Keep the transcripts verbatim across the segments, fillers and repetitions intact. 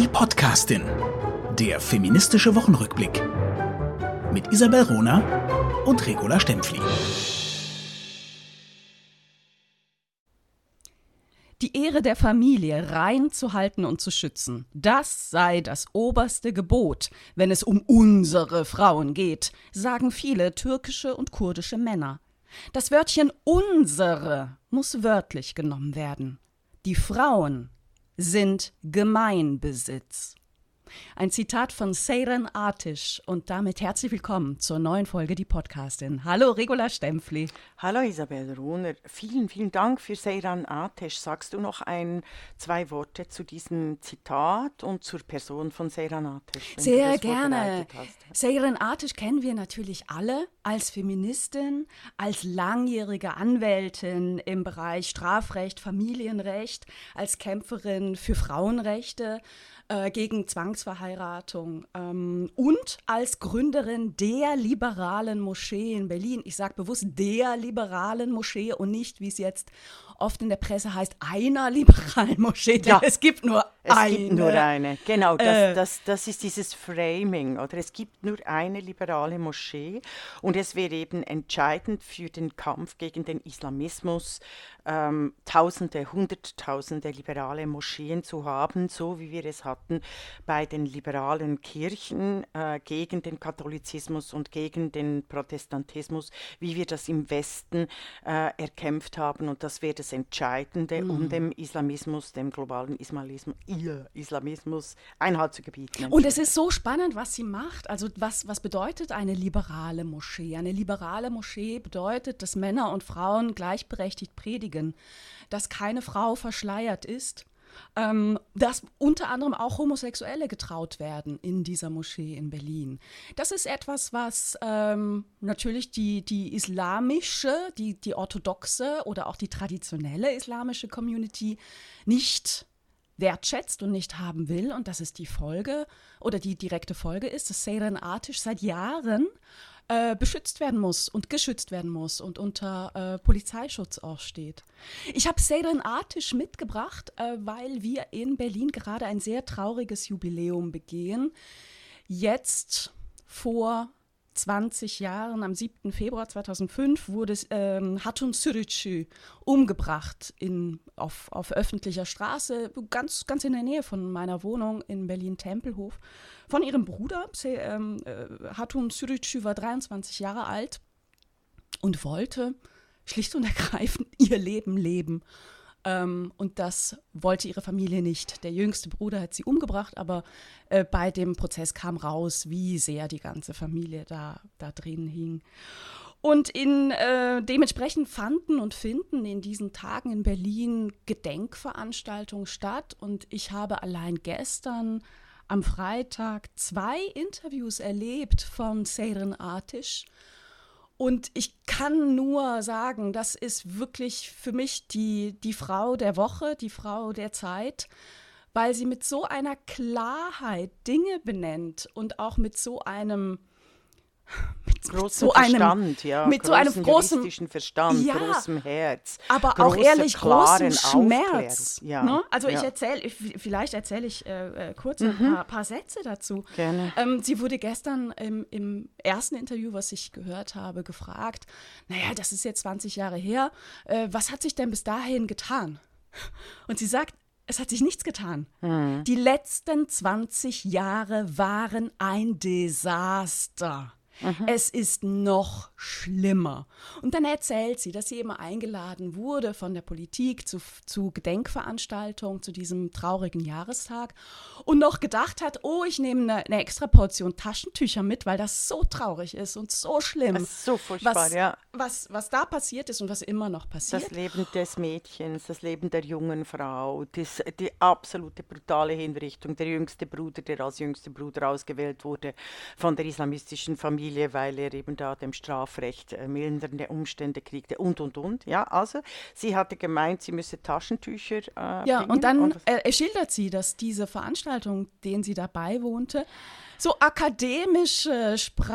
Podcastin, der feministische Wochenrückblick mit Isabel Rohner und Regula Stempfli. Die Ehre der Familie rein zu halten und zu schützen, das sei das oberste Gebot, wenn es um unsere Frauen geht, sagen viele türkische und kurdische Männer. Das Wörtchen unsere muss wörtlich genommen werden. Die Frauen sind Gemeinbesitz. Ein Zitat von Seyran Ateş und damit herzlich willkommen zur neuen Folge Die Podcastin. Hallo Regula Stempfli. Hallo Isabel Rohner. Vielen, vielen Dank für Seyran Ateş. Sagst du noch ein, zwei Worte zu diesem Zitat und zur Person von Seyran Ateş? Sehr gerne. Seyran Ateş kennen wir natürlich alle als Feministin, als langjährige Anwältin im Bereich Strafrecht, Familienrecht, als Kämpferin für Frauenrechte, gegen Zwangsverheiratung ähm, und als Gründerin der liberalen Moschee in Berlin. Ich sage bewusst der liberalen Moschee und nicht, wie es jetzt oft in der Presse heißt, einer liberalen Moschee. Ja, es gibt nur es eine. Es gibt nur eine, genau, das, äh, das, das ist dieses Framing, oder? Es gibt nur eine liberale Moschee und es wäre eben entscheidend für den Kampf gegen den Islamismus, ähm, Tausende, Hunderttausende liberale Moscheen zu haben, so wie wir es hatten bei den liberalen Kirchen äh, gegen den Katholizismus und gegen den Protestantismus, wie wir das im Westen äh, erkämpft haben. Und das wäre das Entscheidende, mm. um dem Islamismus, dem globalen Islamismus, Islamismus Einhalt zu gebieten. Und es ist so spannend, was sie macht. Also was, was bedeutet eine liberale Moschee? Eine liberale Moschee bedeutet, dass Männer und Frauen gleichberechtigt predigen, dass keine Frau verschleiert ist, ähm, dass unter anderem auch Homosexuelle getraut werden in dieser Moschee in Berlin. Das ist etwas, was ähm, natürlich die, die islamische, die, die orthodoxe oder auch die traditionelle islamische Community nicht wertschätzt und nicht haben will. Und das ist die Folge oder die direkte Folge ist, dass Seyran Ateş seit Jahren äh, beschützt werden muss und geschützt werden muss und unter äh, Polizeischutz auch steht. Ich habe Seyran Ateş mitgebracht, äh, weil wir in Berlin gerade ein sehr trauriges Jubiläum begehen. Jetzt vor zwanzig Jahren, am siebten Februar zweitausendfünf, wurde ähm, Hatun Sürücü umgebracht in, auf, auf öffentlicher Straße, ganz, ganz in der Nähe von meiner Wohnung in Berlin-Tempelhof, von ihrem Bruder. Se, ähm, äh, Hatun Sürücü war dreiundzwanzig Jahre alt und wollte schlicht und ergreifend ihr Leben leben. Ähm, und das wollte ihre Familie nicht. Der jüngste Bruder hat sie umgebracht, aber äh, bei dem Prozess kam raus, wie sehr die ganze Familie da, da drin hing. Und in, äh, dementsprechend fanden und finden in diesen Tagen in Berlin Gedenkveranstaltungen statt. Und ich habe allein gestern am Freitag zwei Interviews erlebt von Seyran Ateş. Und ich kann nur sagen, das ist wirklich für mich die, die Frau der Woche, die Frau der Zeit, weil sie mit so einer Klarheit Dinge benennt und auch mit so einem mit großen so einem, Verstand, ja, mit so einem großen juristischen Verstand, ja, großem Herz, aber auch ehrlich großem Schmerz. Ja, ne? Also ja. ich erzähle, vielleicht erzähle ich äh, kurz mhm. ein paar, paar Sätze dazu. Gerne. Ähm, sie wurde gestern im, im ersten Interview, was ich gehört habe, gefragt, naja, das ist jetzt zwanzig Jahre her, äh, was hat sich denn bis dahin getan? Und sie sagt, es hat sich nichts getan. Mhm. Die letzten zwanzig Jahre waren ein Desaster. Mhm. Es ist noch schlimmer. Und dann erzählt sie, dass sie immer eingeladen wurde von der Politik zu, zu Gedenkveranstaltungen, zu diesem traurigen Jahrestag und noch gedacht hat, oh, ich nehme eine, eine extra Portion Taschentücher mit, weil das so traurig ist und so schlimm. Das ist so furchtbar, was, ja. Was, was da passiert ist und was immer noch passiert. Das Leben des Mädchens, das Leben der jungen Frau, das, die absolute brutale Hinrichtung, der jüngste Bruder, der als jüngster Bruder ausgewählt wurde von der islamistischen Familie, Familie, weil er eben da dem Strafrecht äh, mildernde Umstände kriegte und, und, und. Ja, also sie hatte gemeint, sie müsse Taschentücher äh, Ja, bringen. und dann Und äh, schildert sie, dass diese Veranstaltung, denen sie dabei wohnte, so akademische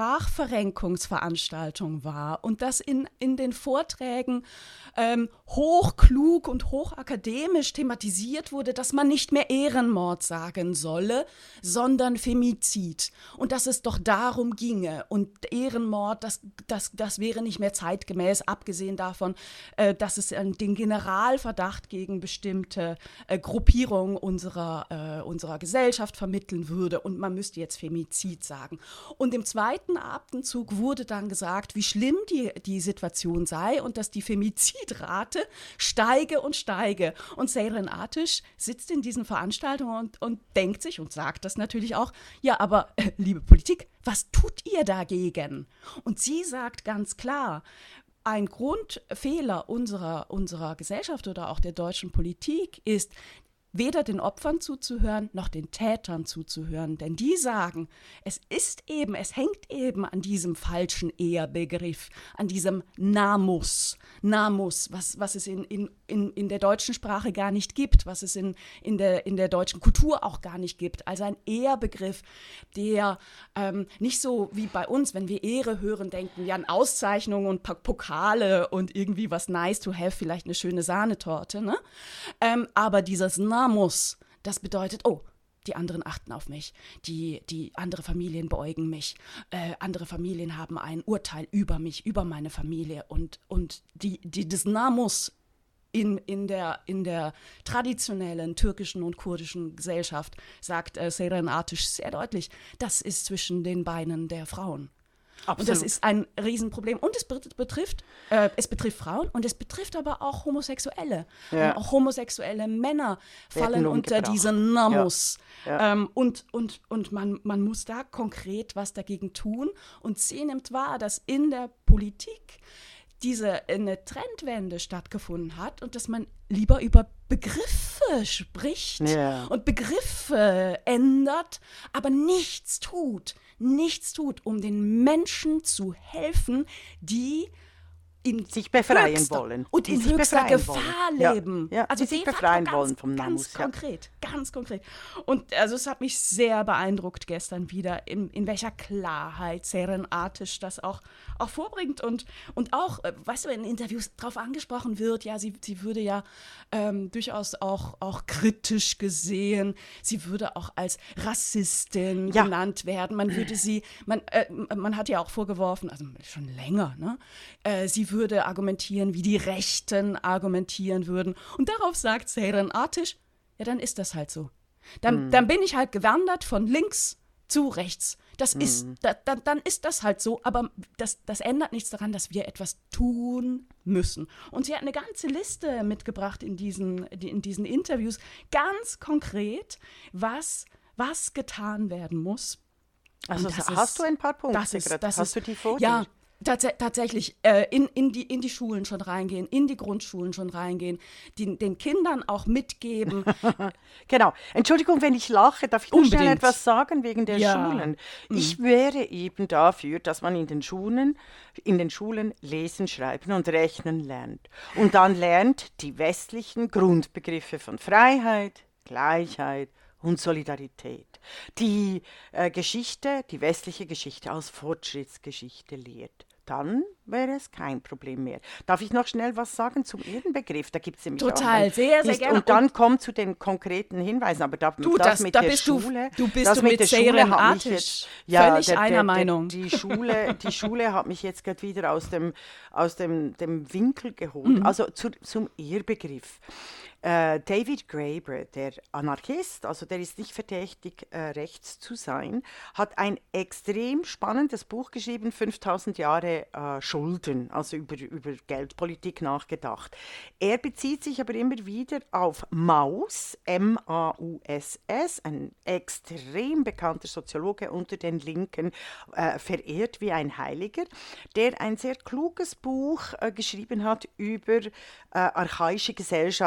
Sprachverrenkungsveranstaltung war und dass in, in den Vorträgen ähm, hochklug und hochakademisch thematisiert wurde, dass man nicht mehr Ehrenmord sagen solle, sondern Femizid und dass es doch darum ginge und Ehrenmord, das, das, das wäre nicht mehr zeitgemäß, abgesehen davon, äh, dass es äh, den Generalverdacht gegen bestimmte äh, Gruppierungen unserer, äh, unserer Gesellschaft vermitteln würde und man müsste jetzt Femizid sagen. Und im zweiten Atemzug wurde dann gesagt, wie schlimm die, die Situation sei und dass die Femizidrate steige und steige. Und Seyran Ateş sitzt in diesen Veranstaltungen und, und denkt sich und sagt das natürlich auch, ja, aber äh, liebe Politik, was tut ihr dagegen? Und sie sagt ganz klar, ein Grundfehler unserer, unserer Gesellschaft oder auch der deutschen Politik ist, weder den Opfern zuzuhören, noch den Tätern zuzuhören. Denn die sagen, es ist eben, es hängt eben an diesem falschen Ehrbegriff, an diesem Namus. Namus, was, was es in, in, in, in der deutschen Sprache gar nicht gibt, was es in, in, der, in der deutschen Kultur auch gar nicht gibt. Also ein Ehrbegriff, der ähm, nicht so wie bei uns, wenn wir Ehre hören, denken wir an Auszeichnungen und Pokale und irgendwie was nice to have, vielleicht eine schöne Sahnetorte. Ne? Ähm, aber dieses Namus, muss. Das bedeutet, oh, die anderen achten auf mich, die, die andere Familien beäugen mich, äh, andere Familien haben ein Urteil über mich, über meine Familie und, und die, die, das Namus in, in, der, in der traditionellen türkischen und kurdischen Gesellschaft, sagt äh, Seyran Ateş sehr deutlich, das ist zwischen den Beinen der Frauen. Absolut. Und das ist ein Riesenproblem. Und es betrifft, äh, es betrifft Frauen und es betrifft aber auch Homosexuelle. Ja. Und auch homosexuelle Männer fallen unter diesen Namus. Ja. Ja. Ähm, und und, und man, man muss da konkret was dagegen tun. Und sie nimmt wahr, dass in der Politik diese eine Trendwende stattgefunden hat und dass man lieber über Begriffe spricht yeah. und Begriffe ändert, aber nichts tut, nichts tut, um den Menschen zu helfen, die in sich befreien höchster, wollen. Und in höchster Gefahr wollen. leben. Ja, ja, also die sich befreien ganz, wollen vom Namus. Ganz ja. konkret, ganz konkret. Und also es hat mich sehr beeindruckt gestern wieder, in, in welcher Klarheit Seyran Ateş das auch, auch vorbringt. Und, und auch, weißt du, in Interviews darauf angesprochen wird, ja, sie, sie würde ja ähm, durchaus auch, auch kritisch gesehen, sie würde auch als Rassistin ja. genannt werden. Man würde sie, man, äh, man hat ja auch vorgeworfen, also schon länger, ne, äh, sie würde würde argumentieren, wie die Rechten argumentieren würden. Und darauf sagt Seyran Ateş, ja, dann ist das halt so. Dann, mm. dann bin ich halt gewandert von links zu rechts. Das mm. ist, da, da, dann ist das halt so, aber das, das ändert nichts daran, dass wir etwas tun müssen. Und sie hat eine ganze Liste mitgebracht in diesen, in diesen Interviews, ganz konkret, was, was getan werden muss. Also hast ist, du ein paar Punkte? Das ist, das hast ist, du die vor ja, dir? Tats- tatsächlich äh, in, in, die, in die Schulen schon reingehen, in die Grundschulen schon reingehen, die, den Kindern auch mitgeben. Genau. Entschuldigung, wenn ich lache, darf ich nur schnell etwas sagen wegen der ja. Schulen? Ich mhm. wäre eben dafür, dass man in den Schulen, in den Schulen lesen, schreiben und rechnen lernt. Und dann lernt die westlichen Grundbegriffe von Freiheit, Gleichheit und Solidarität. Die äh, Geschichte, die westliche Geschichte als Fortschrittsgeschichte lehrt. Dann wäre es kein Problem mehr. Darf ich noch schnell was sagen zum Ehrenbegriff? Da gibt es nämlich Total, auch, sehr, sehr ist, gerne. Und dann kommt zu den konkreten Hinweisen. Aber da, du, das das, mit da der bist Schule, du, du bist das du mit, mit der Schule hat mich jetzt, ja, völlig der, einer der, Meinung. Der, die, Schule, die Schule hat mich jetzt gerade wieder aus dem, aus dem, dem Winkel geholt. Mhm. Also zu, zum Ehrbegriff. Äh, David Graeber, der Anarchist, also der ist nicht verdächtig, äh, rechts zu sein, hat ein extrem spannendes Buch geschrieben, fünftausend Jahre äh, Schulden, also über, über Geldpolitik nachgedacht. Er bezieht sich aber immer wieder auf Mauss, M A U S S, ein extrem bekannter Soziologe unter den Linken, äh, verehrt wie ein Heiliger, der ein sehr kluges Buch äh, geschrieben hat über äh, archaische Gesellschaften, also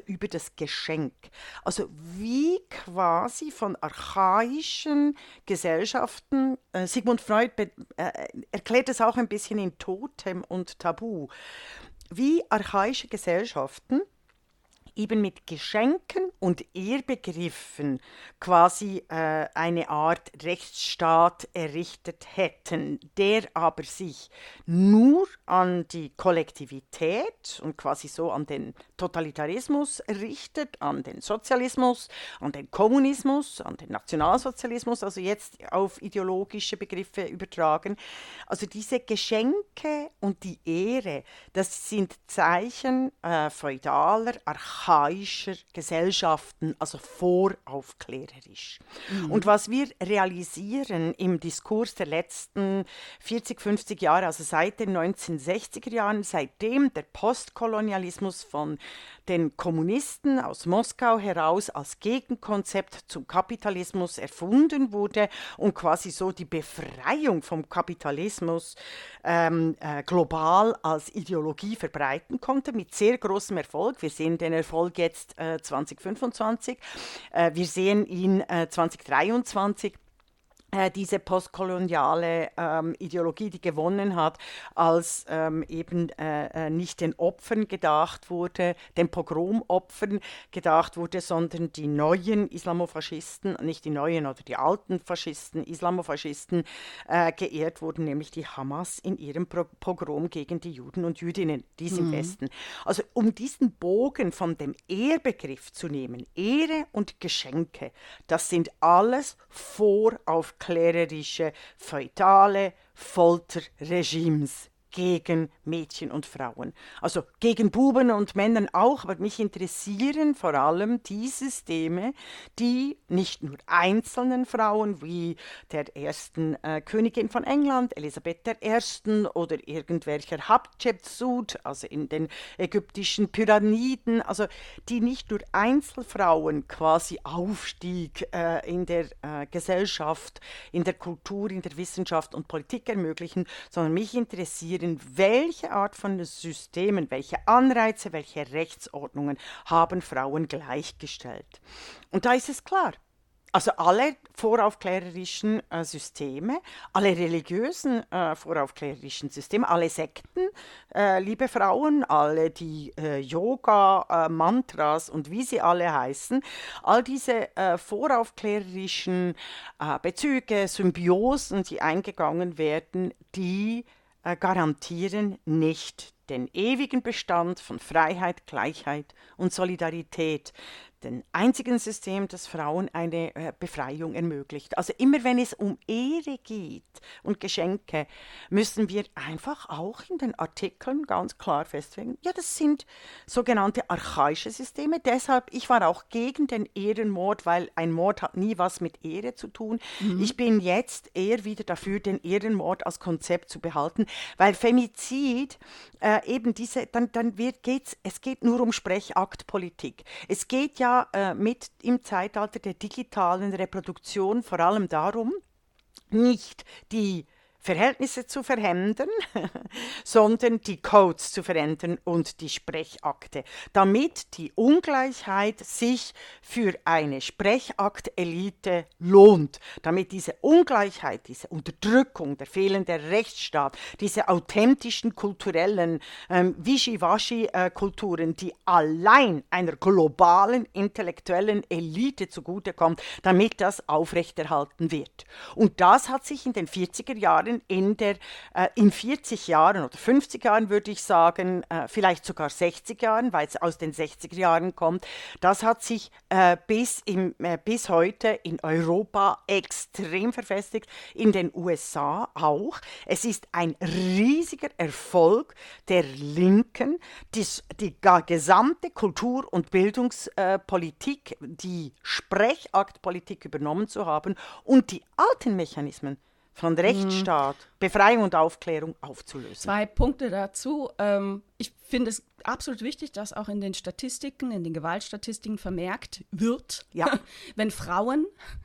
über das Geschenk. Also wie quasi von archaischen Gesellschaften, äh, Sigmund Freud be- äh, erklärt es auch ein bisschen in Totem und Tabu, wie archaische Gesellschaften eben mit Geschenken und Ehrbegriffen quasi äh, eine Art Rechtsstaat errichtet hätten, der aber sich nur an die Kollektivität und quasi so an den Totalitarismus richtet, an den Sozialismus, an den Kommunismus, an den Nationalsozialismus, also jetzt auf ideologische Begriffe übertragen. Also diese Geschenke und die Ehre, das sind Zeichen äh, feudaler, archaischer Gesellschaften, also voraufklärerisch. Mhm. Und was wir realisieren im Diskurs der letzten vierzig, fünfzig Jahre, also seit den neunzehnhundertsechziger Jahren, seitdem der Postkolonialismus von den Kommunisten aus Moskau heraus als Gegenkonzept zum Kapitalismus erfunden wurde und quasi so die Befreiung vom Kapitalismus ähm, äh, global als Ideologie verbreiten konnte, mit sehr großem Erfolg. Wir sehen den Erfolg jetzt äh, zwanzig fünfundzwanzig, äh, wir sehen ihn äh, zwanzig dreiundzwanzig. Äh, diese postkoloniale ähm, Ideologie, die gewonnen hat, als ähm, eben äh, äh, nicht den Opfern gedacht wurde, den Pogromopfern gedacht wurde, sondern die neuen Islamofaschisten, nicht die neuen oder die alten Faschisten, Islamofaschisten äh, geehrt wurden, nämlich die Hamas in ihrem Pro- Pogrom gegen die Juden und Jüdinnen, dies mhm. im Westen. Also um diesen Bogen von dem Ehrbegriff zu nehmen, Ehre und Geschenke, das sind alles voraufklärerische, feudale Folterregimes gegen Mädchen und Frauen. Also gegen Buben und Männern auch, aber mich interessieren vor allem die Systeme, die nicht nur einzelnen Frauen wie der ersten äh, Königin von England, Elisabeth der Ersten oder irgendwelcher Hatschepsut, also in den ägyptischen Pyramiden, also die nicht nur Einzelfrauen quasi Aufstieg äh, in der äh, Gesellschaft, in der Kultur, in der Wissenschaft und Politik ermöglichen, sondern mich interessieren, welche Art von Systemen, welche Anreize, welche Rechtsordnungen haben Frauen gleichgestellt. Und da ist es klar, also alle voraufklärerischen äh, Systeme, alle religiösen äh, voraufklärerischen Systeme, alle Sekten, äh, liebe Frauen, alle die äh, Yoga, äh, Mantras und wie sie alle heißen, all diese äh, voraufklärerischen äh, Bezüge, Symbiosen, die eingegangen werden, die äh, garantieren nicht den ewigen Bestand von Freiheit, Gleichheit und Solidarität, den einzigen System, das Frauen eine äh, Befreiung ermöglicht. Also immer wenn es um Ehre geht und Geschenke, müssen wir einfach auch in den Artikeln ganz klar festlegen, ja, das sind sogenannte archaische Systeme. Deshalb, ich war auch gegen den Ehrenmord, weil ein Mord hat nie was mit Ehre zu tun. Mhm. Ich bin jetzt eher wieder dafür, den Ehrenmord als Konzept zu behalten, weil Femizid äh, eben diese, dann, dann wird, geht's, es geht nur um Sprechaktpolitik. Es geht ja äh, mit im Zeitalter der digitalen Reproduktion vor allem darum, nicht die Verhältnisse zu verändern, sondern die Codes zu verändern und die Sprechakte, damit die Ungleichheit sich für eine Sprechaktelite lohnt, damit diese Ungleichheit, diese Unterdrückung, der fehlende Rechtsstaat, diese authentischen kulturellen ähm, Wischiwaschi-Kulturen, die allein einer globalen intellektuellen Elite zugutekommt, damit das aufrechterhalten wird. Und das hat sich in den vierziger Jahren In, der, äh, in vierzig Jahren oder fünfzig Jahren, würde ich sagen, äh, vielleicht sogar sechzig Jahren, weil es aus den sechziger Jahren kommt, das hat sich äh, bis, im, äh, bis heute in Europa extrem verfestigt, in den U S A auch. Es ist ein riesiger Erfolg der Linken, dies, die gesamte Kultur- und Bildungspolitik, äh, die Sprechaktpolitik übernommen zu haben und die alten Mechanismen von Rechtsstaat, mhm. Befreiung und Aufklärung aufzulösen. Zwei Punkte dazu. Ähm, ich finde es absolut wichtig, dass auch in den Statistiken, in den Gewaltstatistiken vermerkt wird, ja. wenn Frauen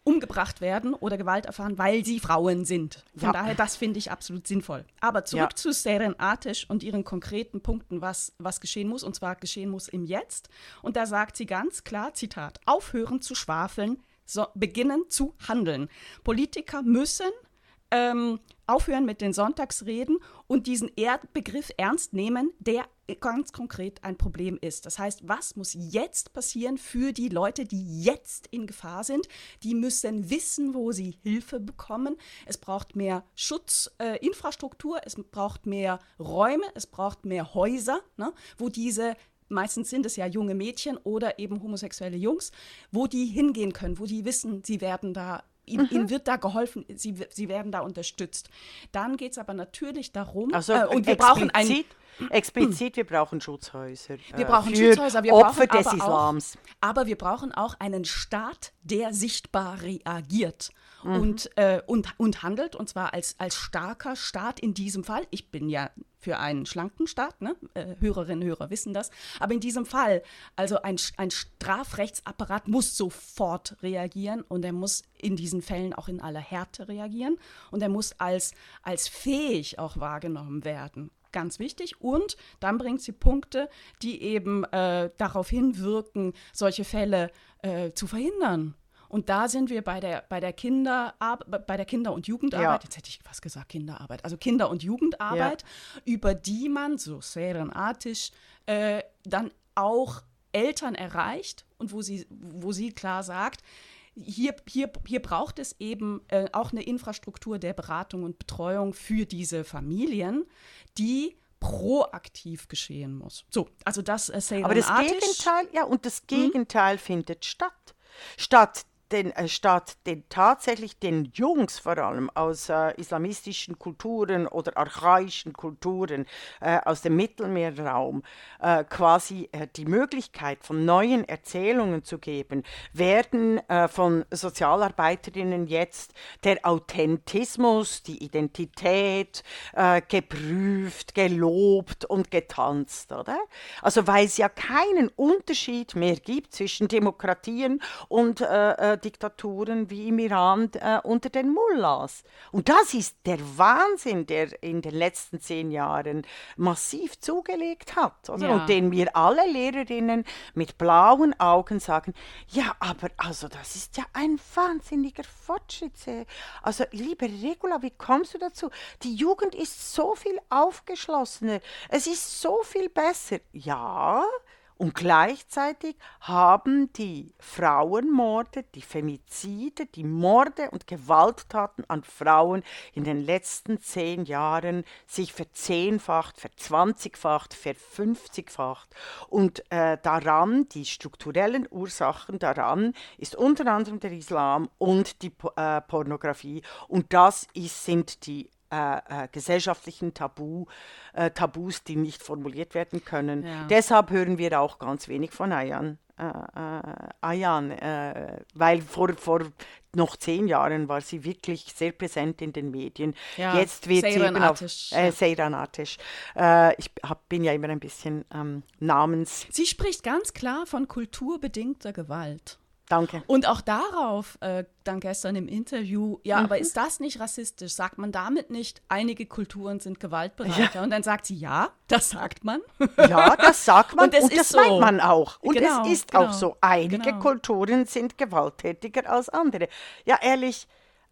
umgebracht werden oder Gewalt erfahren, weil sie Frauen sind. Von Ja. daher, das finde ich absolut sinnvoll. Aber zurück Ja. zu Seren Ateş und ihren konkreten Punkten, was, was geschehen muss, und zwar geschehen muss im Jetzt. Und da sagt sie ganz klar, Zitat, aufhören zu schwafeln, so, beginnen zu handeln. Politiker müssen ähm, aufhören mit den Sonntagsreden und diesen er- Begriff ernst nehmen, der ganz konkret ein Problem ist. Das heißt, was muss jetzt passieren für die Leute, die jetzt in Gefahr sind? Die müssen wissen, wo sie Hilfe bekommen. Es braucht mehr Schutzinfrastruktur, äh, Infrastruktur, es braucht mehr Räume, es braucht mehr Häuser, ne, wo diese meistens sind es ja junge Mädchen oder eben homosexuelle Jungs, wo die hingehen können, wo die wissen, sie werden da, ihnen, mhm. ihnen wird da geholfen, sie, sie werden da unterstützt. Dann geht es aber natürlich darum, also äh, und wir brauchen ein... Explizit, wir brauchen Schutzhäuser. Wir brauchen für Schutzhäuser, wir Opfer brauchen des aber Islams. Auch, aber wir brauchen auch einen Staat, der sichtbar reagiert mhm. und, äh, und, und handelt, und zwar als, als starker Staat in diesem Fall. Ich bin ja für einen schlanken Staat, ne? äh, Hörerinnen und Hörer wissen das, aber in diesem Fall, also ein, ein Strafrechtsapparat muss sofort reagieren und er muss in diesen Fällen auch in aller Härte reagieren und er muss als, als fähig auch wahrgenommen werden. Ganz wichtig. Und dann bringt sie Punkte, die eben äh, darauf hinwirken, solche Fälle äh, zu verhindern. Und da sind wir bei der, bei der, Kinderab- bei der Kinder- und Jugendarbeit, ja. Jetzt hätte ich fast gesagt Kinderarbeit, also Kinder- und Jugendarbeit, ja. über die man, so Seren Ateş, äh, dann auch Eltern erreicht und wo sie, wo sie klar sagt, Hier, hier, hier braucht es eben äh, auch eine Infrastruktur der Beratung und Betreuung für diese Familien, die proaktiv geschehen muss. So, also das äh, Seren Aber das Ateş, Gegenteil, ja, und das Gegenteil hm? findet statt. Statt den, äh, statt den tatsächlich den Jungs vor allem aus äh, islamistischen Kulturen oder archaischen Kulturen äh, aus dem Mittelmeerraum äh, quasi äh, die Möglichkeit von neuen Erzählungen zu geben, werden äh, von Sozialarbeiterinnen jetzt der Authentismus, die Identität äh, geprüft, gelobt und getanzt, oder? Also weil es ja keinen Unterschied mehr gibt zwischen Demokratien und äh, Diktaturen wie im Iran äh, unter den Mullahs. Und das ist der Wahnsinn, der in den letzten zehn Jahren massiv zugelegt hat. Oder? Ja. Und den wir alle Lehrerinnen mit blauen Augen sagen, ja, aber also das ist ja ein wahnsinniger Fortschritt. Also liebe Regula, wie kommst du dazu? Die Jugend ist so viel aufgeschlossener. Es ist so viel besser. Ja, und gleichzeitig haben die Frauenmorde, die Femizide, die Morde und Gewalttaten an Frauen in den letzten zehn Jahren sich verzehnfacht, verzwanzigfacht, verfünfzigfacht. Und äh, daran, die strukturellen Ursachen daran, ist unter anderem der Islam und die äh, Pornografie. Und das ist, sind die Äh, äh, gesellschaftlichen Tabu, äh, Tabus, die nicht formuliert werden können. Ja. Deshalb hören wir auch ganz wenig von Ayaan. Äh, äh, Ayaan, äh, weil vor, vor noch zehn Jahren war sie wirklich sehr präsent in den Medien. Ja, Jetzt wird sie Seren eben auf Ateş, äh, ja. Seren Ateş. Äh, ich hab, bin ja immer ein bisschen ähm, namens... Sie spricht ganz klar von kulturbedingter Gewalt. Danke. Und auch darauf, äh, dann gestern im Interview, ja, Mhm. aber ist das nicht rassistisch? Sagt man damit nicht, einige Kulturen sind gewaltbereiter? Ja. Und dann sagt sie, ja, das sagt man. Ja, das sagt man Und es und ist das so. meint man auch. Und Genau, es ist genau, auch so. Einige genau. Kulturen sind gewalttätiger als andere. Ja, ehrlich,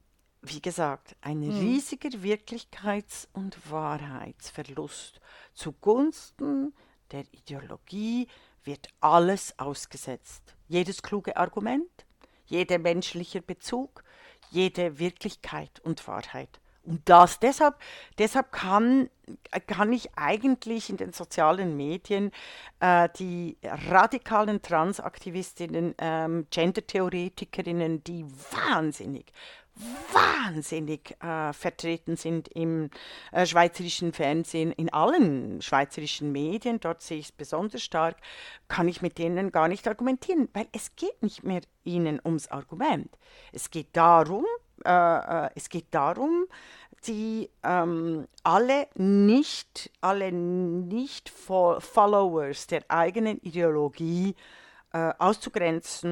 wie gesagt, ein Hm. riesiger Wirklichkeits- und Wahrheitsverlust. Zugunsten der Ideologie wird alles ausgesetzt. Jedes kluge Argument, jeder menschliche Bezug, jede Wirklichkeit und Wahrheit. Und das, deshalb, deshalb kann, kann ich eigentlich in den sozialen Medien äh, die radikalen Transaktivistinnen, ähm, Gender-Theoretikerinnen, die wahnsinnig, wahnsinnig äh, vertreten sind im äh, schweizerischen Fernsehen, in allen schweizerischen Medien, dort sehe ich es besonders stark, kann ich mit denen gar nicht argumentieren, weil es geht nicht mehr ihnen ums Argument. Es geht darum, äh, äh, es geht darum, die ähm, alle nicht, alle nicht Fo- Followers der eigenen Ideologie äh, auszugrenzen,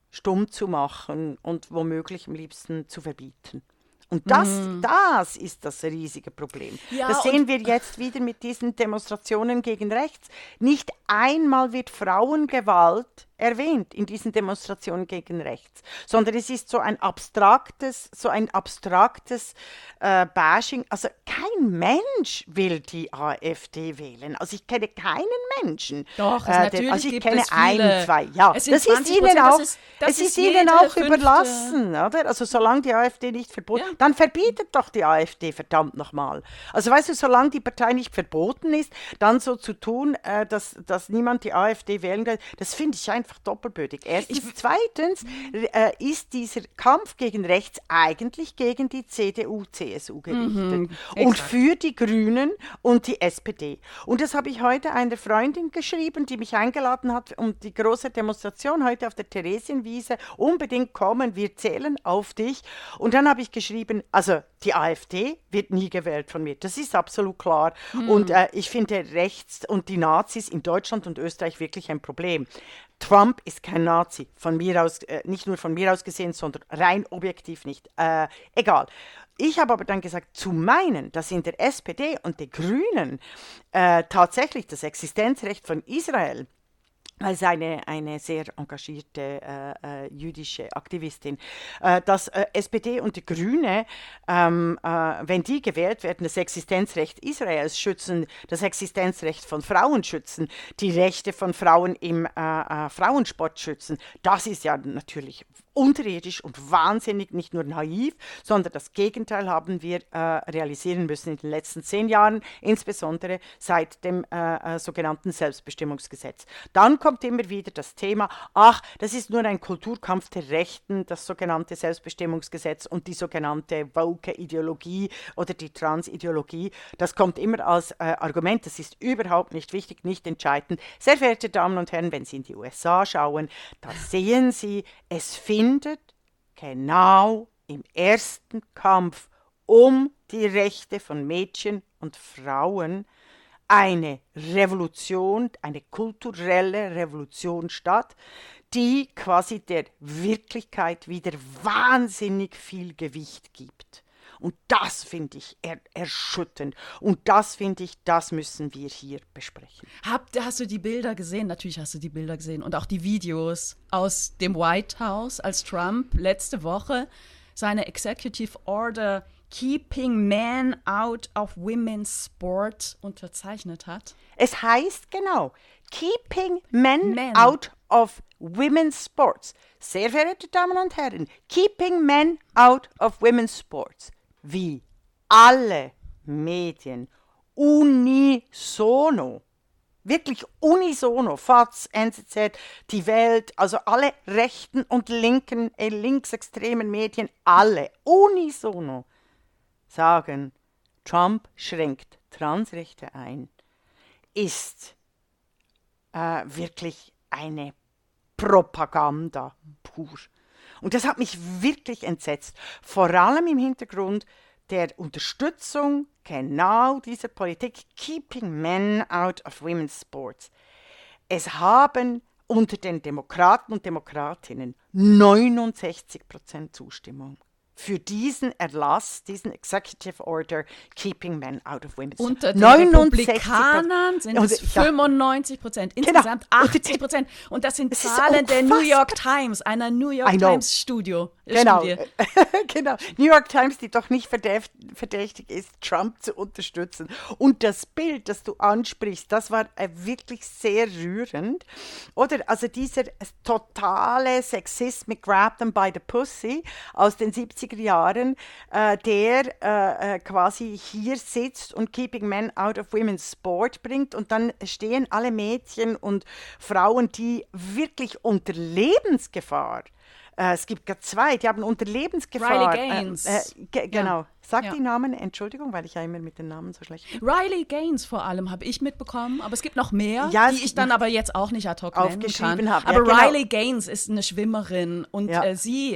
stumm zu machen und womöglich am liebsten zu verbieten. Und das, mm. das ist das riesige Problem. Ja, das sehen wir jetzt wieder mit diesen Demonstrationen gegen rechts. Nicht einmal wird Frauengewalt erwähnt in diesen Demonstrationen gegen rechts, sondern es ist so ein abstraktes, so ein abstraktes äh, Bashing. Also kein Mensch will die AfD wählen. Also ich kenne keinen Menschen. Doch, es äh, natürlich also ich gibt kenne es viele. ein, zwei. Ja, es das ist ihnen auch, das ist, das es ist, ist ihnen auch fünfte. überlassen, oder? Also solange die AfD nicht verboten, ja. dann verbietet doch die AfD verdammt nochmal. Also weißt du, solange die Partei nicht verboten ist, dann so zu tun, äh, dass, dass niemand die AfD wählen kann, das finde ich einfach doppelbödig. Erstens. Ich, Zweitens äh, ist dieser Kampf gegen rechts eigentlich gegen die C D U, C S U gerichtet. Mhm, und für die Grünen und die S P D. Und das habe ich heute einer Freundin geschrieben, die mich eingeladen hat, um die große Demonstration heute auf der Theresienwiese. Unbedingt kommen, wir zählen auf dich. Und dann habe ich geschrieben, also die AfD wird nie gewählt von mir. Das ist absolut klar. Mhm. Und äh, ich finde rechts und die Nazis in Deutschland und Österreich wirklich ein Problem. Trump ist kein Nazi, von mir aus, äh, nicht nur von mir aus gesehen, sondern rein objektiv nicht. Äh, egal. Ich habe aber dann gesagt, zu meinen, dass in der S P D und den Grünen äh, tatsächlich das Existenzrecht von Israel, weil sie eine, eine sehr engagierte äh, äh, jüdische Aktivistin, äh, dass äh, S P D und die Grüne, ähm, äh, wenn die gewählt werden, das Existenzrecht Israels schützen, das Existenzrecht von Frauen schützen, die Rechte von Frauen im äh, äh, Frauensport schützen, das ist ja natürlich unterirdisch und wahnsinnig, nicht nur naiv, sondern das Gegenteil haben wir äh, realisieren müssen in den letzten zehn Jahren, insbesondere seit dem äh, äh, sogenannten Selbstbestimmungsgesetz. Dann kommt immer wieder das Thema, ach, das ist nur ein Kulturkampf der Rechten, das sogenannte Selbstbestimmungsgesetz und die sogenannte Woke-Ideologie oder die Trans-Ideologie. Das kommt immer als äh, Argument, das ist überhaupt nicht wichtig, nicht entscheidend. Sehr verehrte Damen und Herren, wenn Sie in die U S A schauen, da sehen Sie, es findet genau im ersten Kampf um die Rechte von Mädchen und Frauen eine Revolution, eine kulturelle Revolution statt, die quasi der Wirklichkeit wieder wahnsinnig viel Gewicht gibt. Und das finde ich er- erschütternd. Und das finde ich, das müssen wir hier besprechen. Hab, hast du die Bilder gesehen? Natürlich hast du die Bilder gesehen. Und auch die Videos aus dem White House, als Trump letzte Woche seine Executive Order Keeping Men Out of Women's Sport unterzeichnet hat. Es heißt genau, Keeping Men, Men. Out of Women's Sports. Sehr verehrte Damen und Herren, Keeping Men Out of Women's Sports. Wie alle Medien unisono, wirklich unisono, F A Z, N Z Z, die Welt, also alle rechten und linken, äh, linksextremen Medien, alle unisono sagen, Trump schränkt Transrechte ein, ist äh, wirklich eine Propaganda pur. Und das hat mich wirklich entsetzt, vor allem im Hintergrund der Unterstützung genau dieser Politik, Keeping Men Out of Women's Sports. Es haben unter den Demokraten und Demokratinnen neunundsechzig Prozent Zustimmung für diesen Erlass, diesen Executive Order, Keeping Men Out of Women's Sports. Unter den Republikanern sind es fünfundneunzig Prozent, insgesamt genau. achtzig Prozent. Und das sind Zahlen der New York Times, einer New York Times Studio. Genau. genau, New York Times, die doch nicht verdächtig ist, Trump zu unterstützen. Und das Bild, das du ansprichst, das war äh, wirklich sehr rührend. Oder also dieser äh, totale Sexismus, grab them by the pussy aus den siebziger Jahren, äh, der äh, äh, quasi hier sitzt und Keeping Men Out of Women's Sport bringt und dann stehen alle Mädchen und Frauen, die wirklich unter Lebensgefahr, äh, es gibt gerade zwei, die haben unter Lebensgefahr. Riley Gaines. Äh, äh, ge- genau. Ja. Sag ja. die Namen, Entschuldigung, weil ich ja immer mit den Namen so schlecht bin. Riley Gaines vor allem habe ich mitbekommen, aber es gibt noch mehr, ja, die ich dann aber jetzt auch nicht ad hoc nennen aufgeschrieben kann. habe. Aber ja, genau. Riley Gaines ist eine Schwimmerin und ja. äh, sie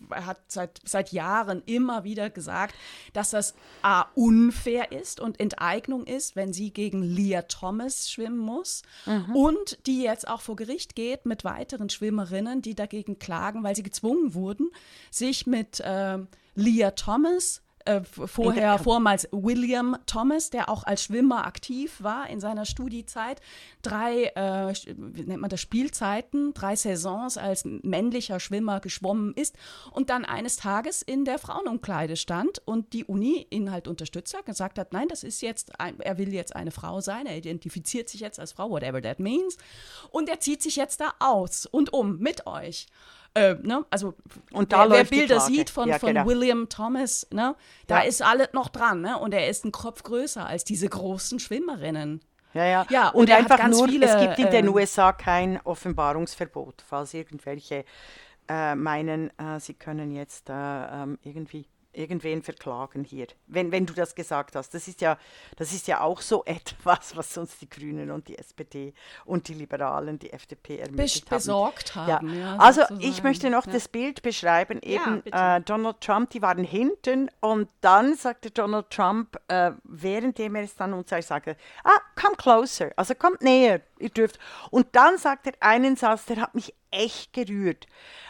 er hat seit, seit Jahren immer wieder gesagt, dass das A, unfair ist und Enteignung ist, wenn sie gegen Lia Thomas schwimmen muss mhm. und die jetzt auch vor Gericht geht mit weiteren Schwimmerinnen, die dagegen klagen, weil sie gezwungen wurden, sich mit äh, Lia Thomas Äh, vorher, vormals William Thomas, der auch als Schwimmer aktiv war in seiner Studiezeit, drei, äh, wie nennt man das, Spielzeiten, drei Saisons als männlicher Schwimmer geschwommen ist und dann eines Tages in der Frauenumkleide stand und die Uni ihn halt unterstützt hat, gesagt hat, nein, das ist jetzt, ein, er will jetzt eine Frau sein, er identifiziert sich jetzt als Frau, whatever that means, und er zieht sich jetzt da aus und um mit euch. Äh, ne? Also und da wer, wer Bilder sieht von, ja, von genau. William Thomas, ne? Da ja. ist alles noch dran, ne? Und er ist ein Kopf größer als diese großen Schwimmerinnen. Ja, ja. ja und, und einfach nur, viele, es gibt in den äh, U S A kein Offenbarungsverbot, falls irgendwelche äh, meinen, äh, sie können jetzt äh, ähm, irgendwie irgendwen verklagen hier, wenn, wenn du das gesagt hast. Das ist ja, das ist ja auch so etwas, was uns die Grünen und die S P D und die Liberalen, die F D P ermöglicht haben. Besorgt haben. Ja. Ja, also sozusagen. ich möchte noch ja. das Bild beschreiben, eben ja, äh, Donald Trump, die waren hinten und dann sagte Donald Trump, äh, währenddem er es dann uns sagte, ah, come closer, also kommt näher, ihr dürft. Und dann sagt er einen Satz, der hat mich echt gerührt.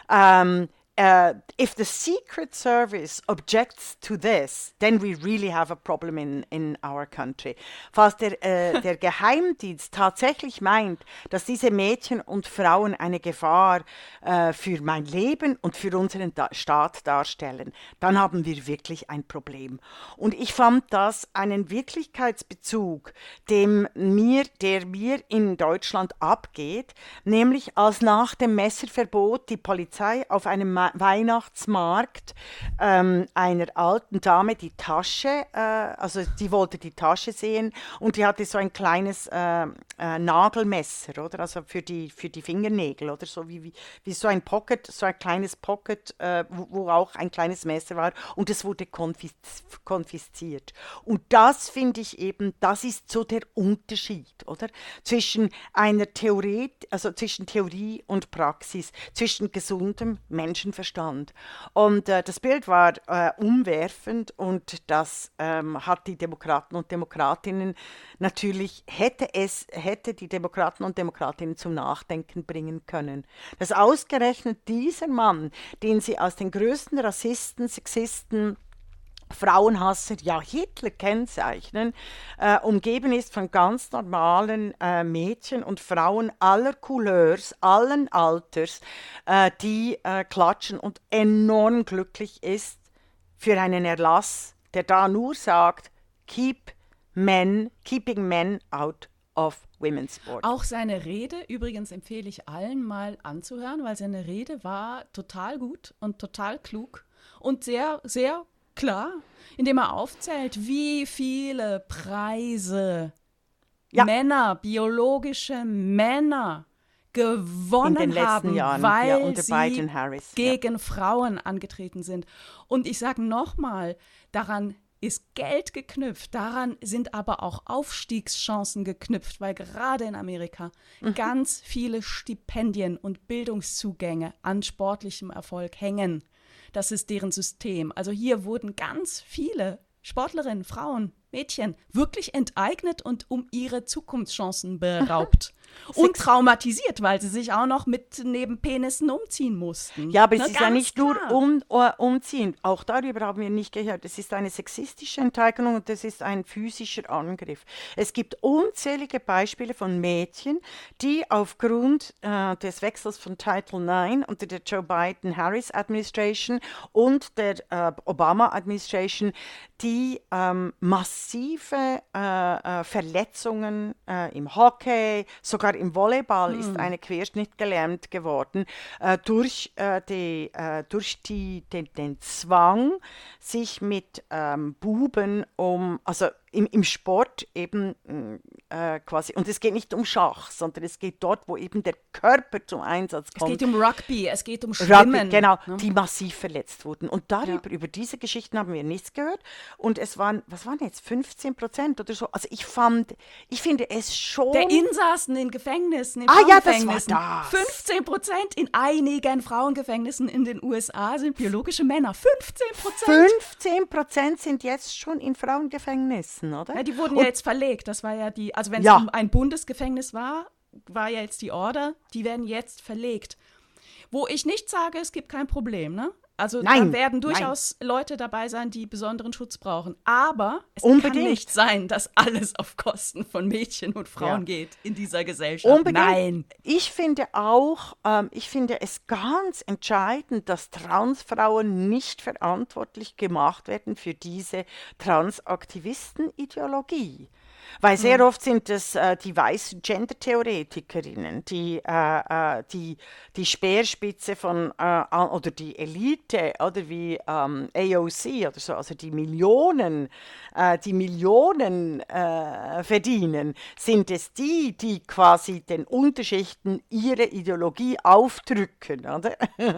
Ähm, Uh, if the Secret Service objects to this, then we really have a problem in, in our country. Falls der, äh, der Geheimdienst tatsächlich meint, dass diese Mädchen und Frauen eine Gefahr äh, für mein Leben und für unseren da- Staat darstellen, dann haben wir wirklich ein Problem. Und ich fand das einen Wirklichkeitsbezug, dem mir, der mir in Deutschland abgeht, nämlich als nach dem Messerverbot die Polizei auf einem Ma- Weihnachtsmarkt ähm, einer alten Dame die Tasche, äh, also die wollte die Tasche sehen und die hatte so ein kleines äh, äh, Nagelmesser, oder? Also für die, für die Fingernägel, oder so wie, wie, wie so ein Pocket, so ein kleines Pocket, äh, wo, wo auch ein kleines Messer war und es wurde konfis- konfisziert. Und das finde ich eben, das ist so der Unterschied, oder? Zwischen einer Theorie, also zwischen Theorie und Praxis, zwischen gesundem Menschenverstand. Und äh, das Bild war äh, umwerfend und das ähm, hat die Demokraten und Demokratinnen natürlich, hätte es, hätte die Demokraten und Demokratinnen zum Nachdenken bringen können. Dass ausgerechnet dieser Mann, den sie als den größten Rassisten, Sexisten, Frauenhasser, ja Hitler kennzeichnen, äh, umgeben ist von ganz normalen äh, Mädchen und Frauen aller Couleurs, allen Alters, äh, die äh, klatschen und enorm glücklich ist für einen Erlass, der da nur sagt, keep men, keeping men out of women's sport. Auch seine Rede, übrigens empfehle ich allen mal anzuhören, weil seine Rede war total gut und total klug und sehr, sehr klar, indem er aufzählt, wie viele Preise ja. Männer, biologische Männer gewonnen in den haben, Jahren, weil ja, unter sie Biden, Harris, gegen ja. Frauen angetreten sind. Und ich sage nochmal, daran ist Geld geknüpft, daran sind aber auch Aufstiegschancen geknüpft, weil gerade in Amerika mhm. ganz viele Stipendien und Bildungszugänge an sportlichem Erfolg hängen. Das ist deren System. Also hier wurden ganz viele Sportlerinnen, Frauen, Mädchen wirklich enteignet und um ihre Zukunftschancen beraubt. Und traumatisiert, weil sie sich auch noch mit neben Penissen umziehen mussten. Ja, aber Na, es ist ja nicht klar. nur um, uh, umziehen. Auch darüber haben wir nicht gehört. Es ist eine sexistische Enteignung und es ist ein physischer Angriff. Es gibt unzählige Beispiele von Mädchen, die aufgrund äh, des Wechsels von Title neun unter der Joe Biden-Harris-Administration und der äh, Obama-Administration, die ähm, massive äh, äh, Verletzungen äh, im Hockey, sogar im Volleyball hm. ist eine querschnittgelähmt geworden, äh, durch, äh, die, äh, durch die, den, den Zwang, sich mit ähm, Buben um, also im, im Sport eben äh, quasi, und es geht nicht um Schach, sondern es geht dort, wo eben der Körper zum Einsatz kommt. Es geht um Rugby, es geht um Schwimmen. Rugby, genau, ne? die massiv verletzt wurden. Und darüber, Ja. über diese Geschichten haben wir nichts gehört. Und es waren, was waren jetzt, fünfzehn Prozent oder so. Also ich fand, ich finde es schon... Der Insassen in Gefängnissen, in Ah ja, das war Frauengefängnissen. das. fünfzehn Prozent in einigen Frauengefängnissen in den U S A sind biologische Männer. fünfzehn Prozent. fünfzehn Prozent sind jetzt schon in Frauengefängnissen, oder? Ja, die wurden Und ja jetzt verlegt. Das war ja die, also wenn es Ja. um ein Bundesgefängnis war, war ja jetzt die Order, die werden jetzt verlegt. Wo ich nicht sage, es gibt kein Problem, ne? Also Nein, da werden nein. durchaus Leute dabei sein, die besonderen Schutz brauchen. Aber es Unbedingt. kann nicht sein, dass alles auf Kosten von Mädchen und Frauen Ja. geht in dieser Gesellschaft. Unbedingt. Nein. Ich finde auch, ähm, ich finde es ganz entscheidend, dass Transfrauen nicht verantwortlich gemacht werden für diese Transaktivisten-Ideologie. Weil sehr oft sind es äh, die weißen Gender-Theoretikerinnen, die, äh, äh, die die Speerspitze von, äh, an- oder die Elite, oder wie ähm, A O C oder so, also die Millionen, äh, die Millionen äh, verdienen, sind es die, die quasi den Unterschichten ihre Ideologie aufdrücken, oder?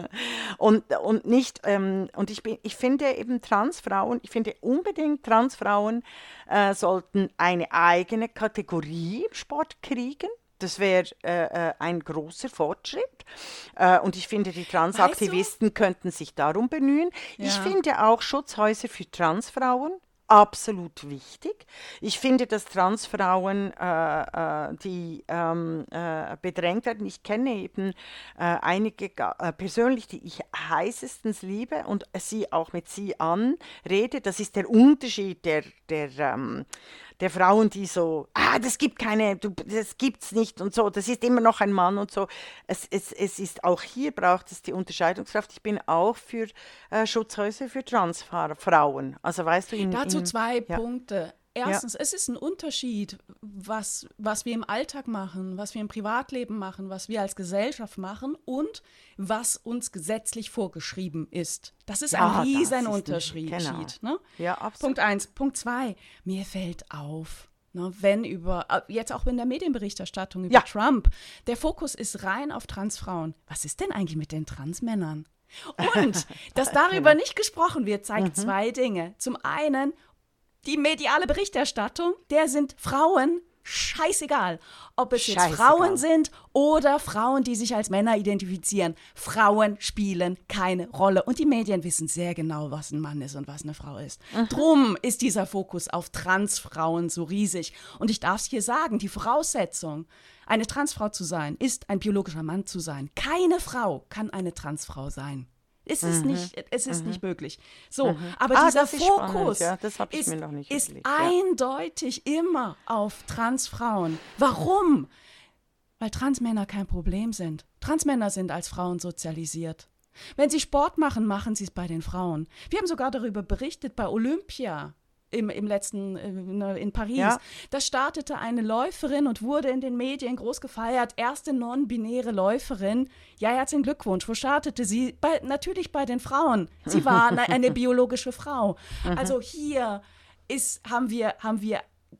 und, und nicht, ähm, und ich, bin, ich finde eben Transfrauen, ich finde unbedingt Transfrauen äh, sollten eine eigene Kategorie im Sport kriegen. Das wäre äh, äh, ein großer Fortschritt. Äh, und ich finde, die Transaktivisten könnten sich darum bemühen. Ich Ja. finde auch Schutzhäuser für Transfrauen absolut wichtig. Ich finde, dass Transfrauen, äh, äh, die ähm, äh, bedrängt werden, ich kenne eben äh, einige ga- äh, persönlich, die ich heißestens liebe und sie auch mit sie anrede. Das ist der Unterschied der, der, ähm, der Frauen, die so, ah, das gibt keine, du, das gibt's nicht und so, das ist immer noch ein Mann und so. Es, es, es ist auch hier braucht es die Unterscheidungskraft. Ich bin auch für äh, Schutzhäuser für Transfrauen. Also weißt du, in, Dazu in, zwei ja. Punkte. Erstens, es ist ein Unterschied, was, was wir im Alltag machen, was wir im Privatleben machen, was wir als Gesellschaft machen und was uns gesetzlich vorgeschrieben ist. Das ist Ja, ein das riesen ist ein- Unterschied. genau. Ne? Ja, absolut. Punkt eins. Punkt zwei, mir fällt auf, ne, wenn über, äh, jetzt auch in der Medienberichterstattung über Ja. Trump, der Fokus ist rein auf Transfrauen. Was ist denn eigentlich mit den Transmännern? Und dass darüber nicht gesprochen wird, zeigt zwei Dinge. Zum einen, die mediale Berichterstattung, der sind Frauen scheißegal. Ob es jetzt Scheißegal. Frauen sind oder Frauen, die sich als Männer identifizieren. Frauen spielen keine Rolle. Und die Medien wissen sehr genau, was ein Mann ist und was eine Frau ist. Drum ist dieser Fokus auf Transfrauen so riesig. Und ich darf es hier sagen, die Voraussetzung, eine Transfrau zu sein, ist ein biologischer Mann zu sein. Keine Frau kann eine Transfrau sein. Es ist, nicht, es ist nicht möglich. So, aber Ah, dieser das ist spannend, Fokus ja, das hab ich ist, mir noch nicht ist überlegt, ja. eindeutig immer auf Transfrauen. Warum? Weil Transmänner kein Problem sind. Transmänner sind als Frauen sozialisiert. Wenn sie Sport machen, machen sie es bei den Frauen. Wir haben sogar darüber berichtet bei Olympia. Im, im letzten, äh, in Paris. Ja. Da startete eine Läuferin und wurde in den Medien groß gefeiert. Erste non-binäre Läuferin. Ja, herzlichen Glückwunsch. Wo startete sie? Bei, natürlich bei den Frauen. Sie war eine, eine biologische Frau. Also hier ist, haben wir, haben wir,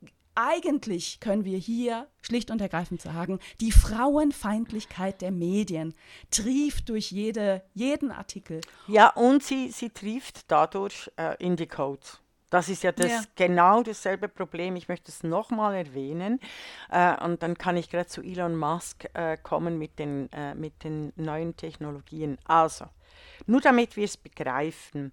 eigentlich können wir hier schlicht und ergreifend sagen, die Frauenfeindlichkeit der Medien trieft durch jede, jeden Artikel. Ja, und sie, sie trieft dadurch äh, in die Codes. Das ist ja das, Ja. genau dasselbe Problem. Ich möchte es nochmal erwähnen. Äh, und dann kann ich gerade zu Elon Musk äh, kommen mit den, äh, mit den neuen Technologien. Also, nur damit wir es begreifen.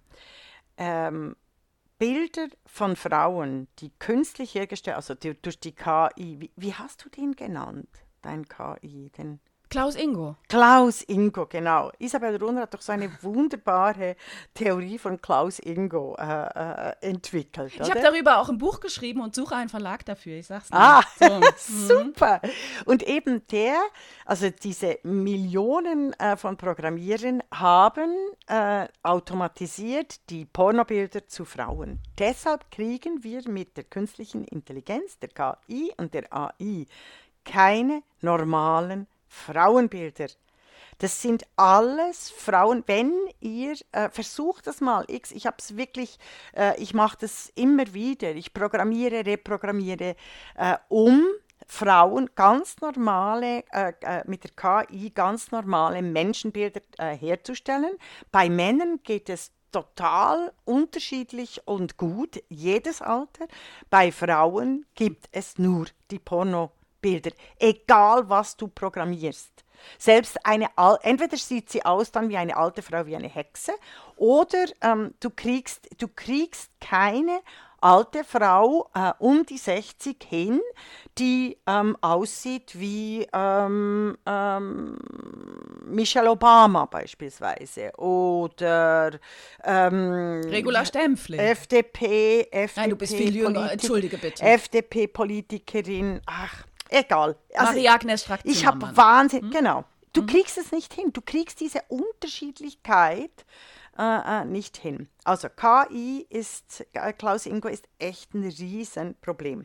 Ähm, Bilder von Frauen, die künstlich hergestellt, also die, durch die K I, wie, wie hast du den genannt, dein K I? Den Klaus Ingo. Klaus Ingo, genau. Isabel Runner hat doch so eine wunderbare Theorie von Klaus Ingo äh, äh, entwickelt. Ich habe oder? darüber auch ein Buch geschrieben und suche einen Verlag dafür, ich sag's dir. Ah, So. super. Und eben der, also diese Millionen äh, von Programmierern haben äh, automatisiert die Pornobilder zu Frauen. Deshalb kriegen wir mit der künstlichen Intelligenz, der K I und der A I keine normalen Frauenbilder. Das sind alles Frauen. Wenn ihr, äh, versucht das mal, ich, ich habe es wirklich, äh, ich mache das immer wieder, ich programmiere, reprogrammiere, äh, um Frauen ganz normale, äh, äh, mit der K I ganz normale Menschenbilder äh, herzustellen. Bei Männern geht es total unterschiedlich und gut, jedes Alter. Bei Frauen gibt es nur die Pornobilder, egal was du programmierst. Selbst eine, Al entweder sieht sie aus dann wie eine alte Frau, wie eine Hexe, oder ähm, du kriegst, du kriegst keine alte Frau äh, um die sechzig hin, die ähm, aussieht wie ähm, ähm, Michelle Obama beispielsweise oder ähm, Regula Stempfli. F D P, F D P Nein, du bist viel jünger. Entschuldige bitte. F D P-Politikerin, ach, egal. Also, Marie-Agnes Strack ich habe Zimmermann. Wahnsinn, Hm? genau. Du kriegst es nicht hin. Du kriegst diese Unterschiedlichkeit äh, äh, nicht hin. Also K I ist, äh, Klaus Ingo, ist echt ein Riesenproblem.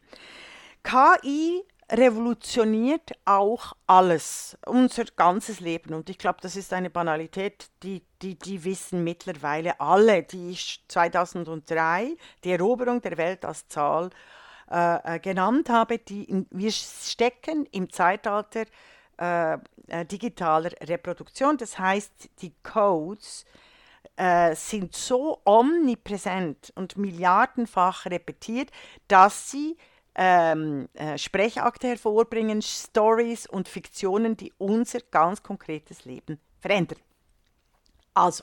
K I revolutioniert auch alles, unser ganzes Leben. Und ich glaube, das ist eine Banalität, die, die, die wissen mittlerweile alle, die ich zweitausenddrei, die Eroberung der Welt als Zahl äh, äh, genannt habe. Die in, wir stecken im Zeitalter äh, äh, digitaler Reproduktion. Das heißt, die Codes äh, sind so omnipräsent und milliardenfach repetiert, dass sie ähm, äh, Sprechakte hervorbringen, Stories und Fiktionen, die unser ganz konkretes Leben verändern. Also,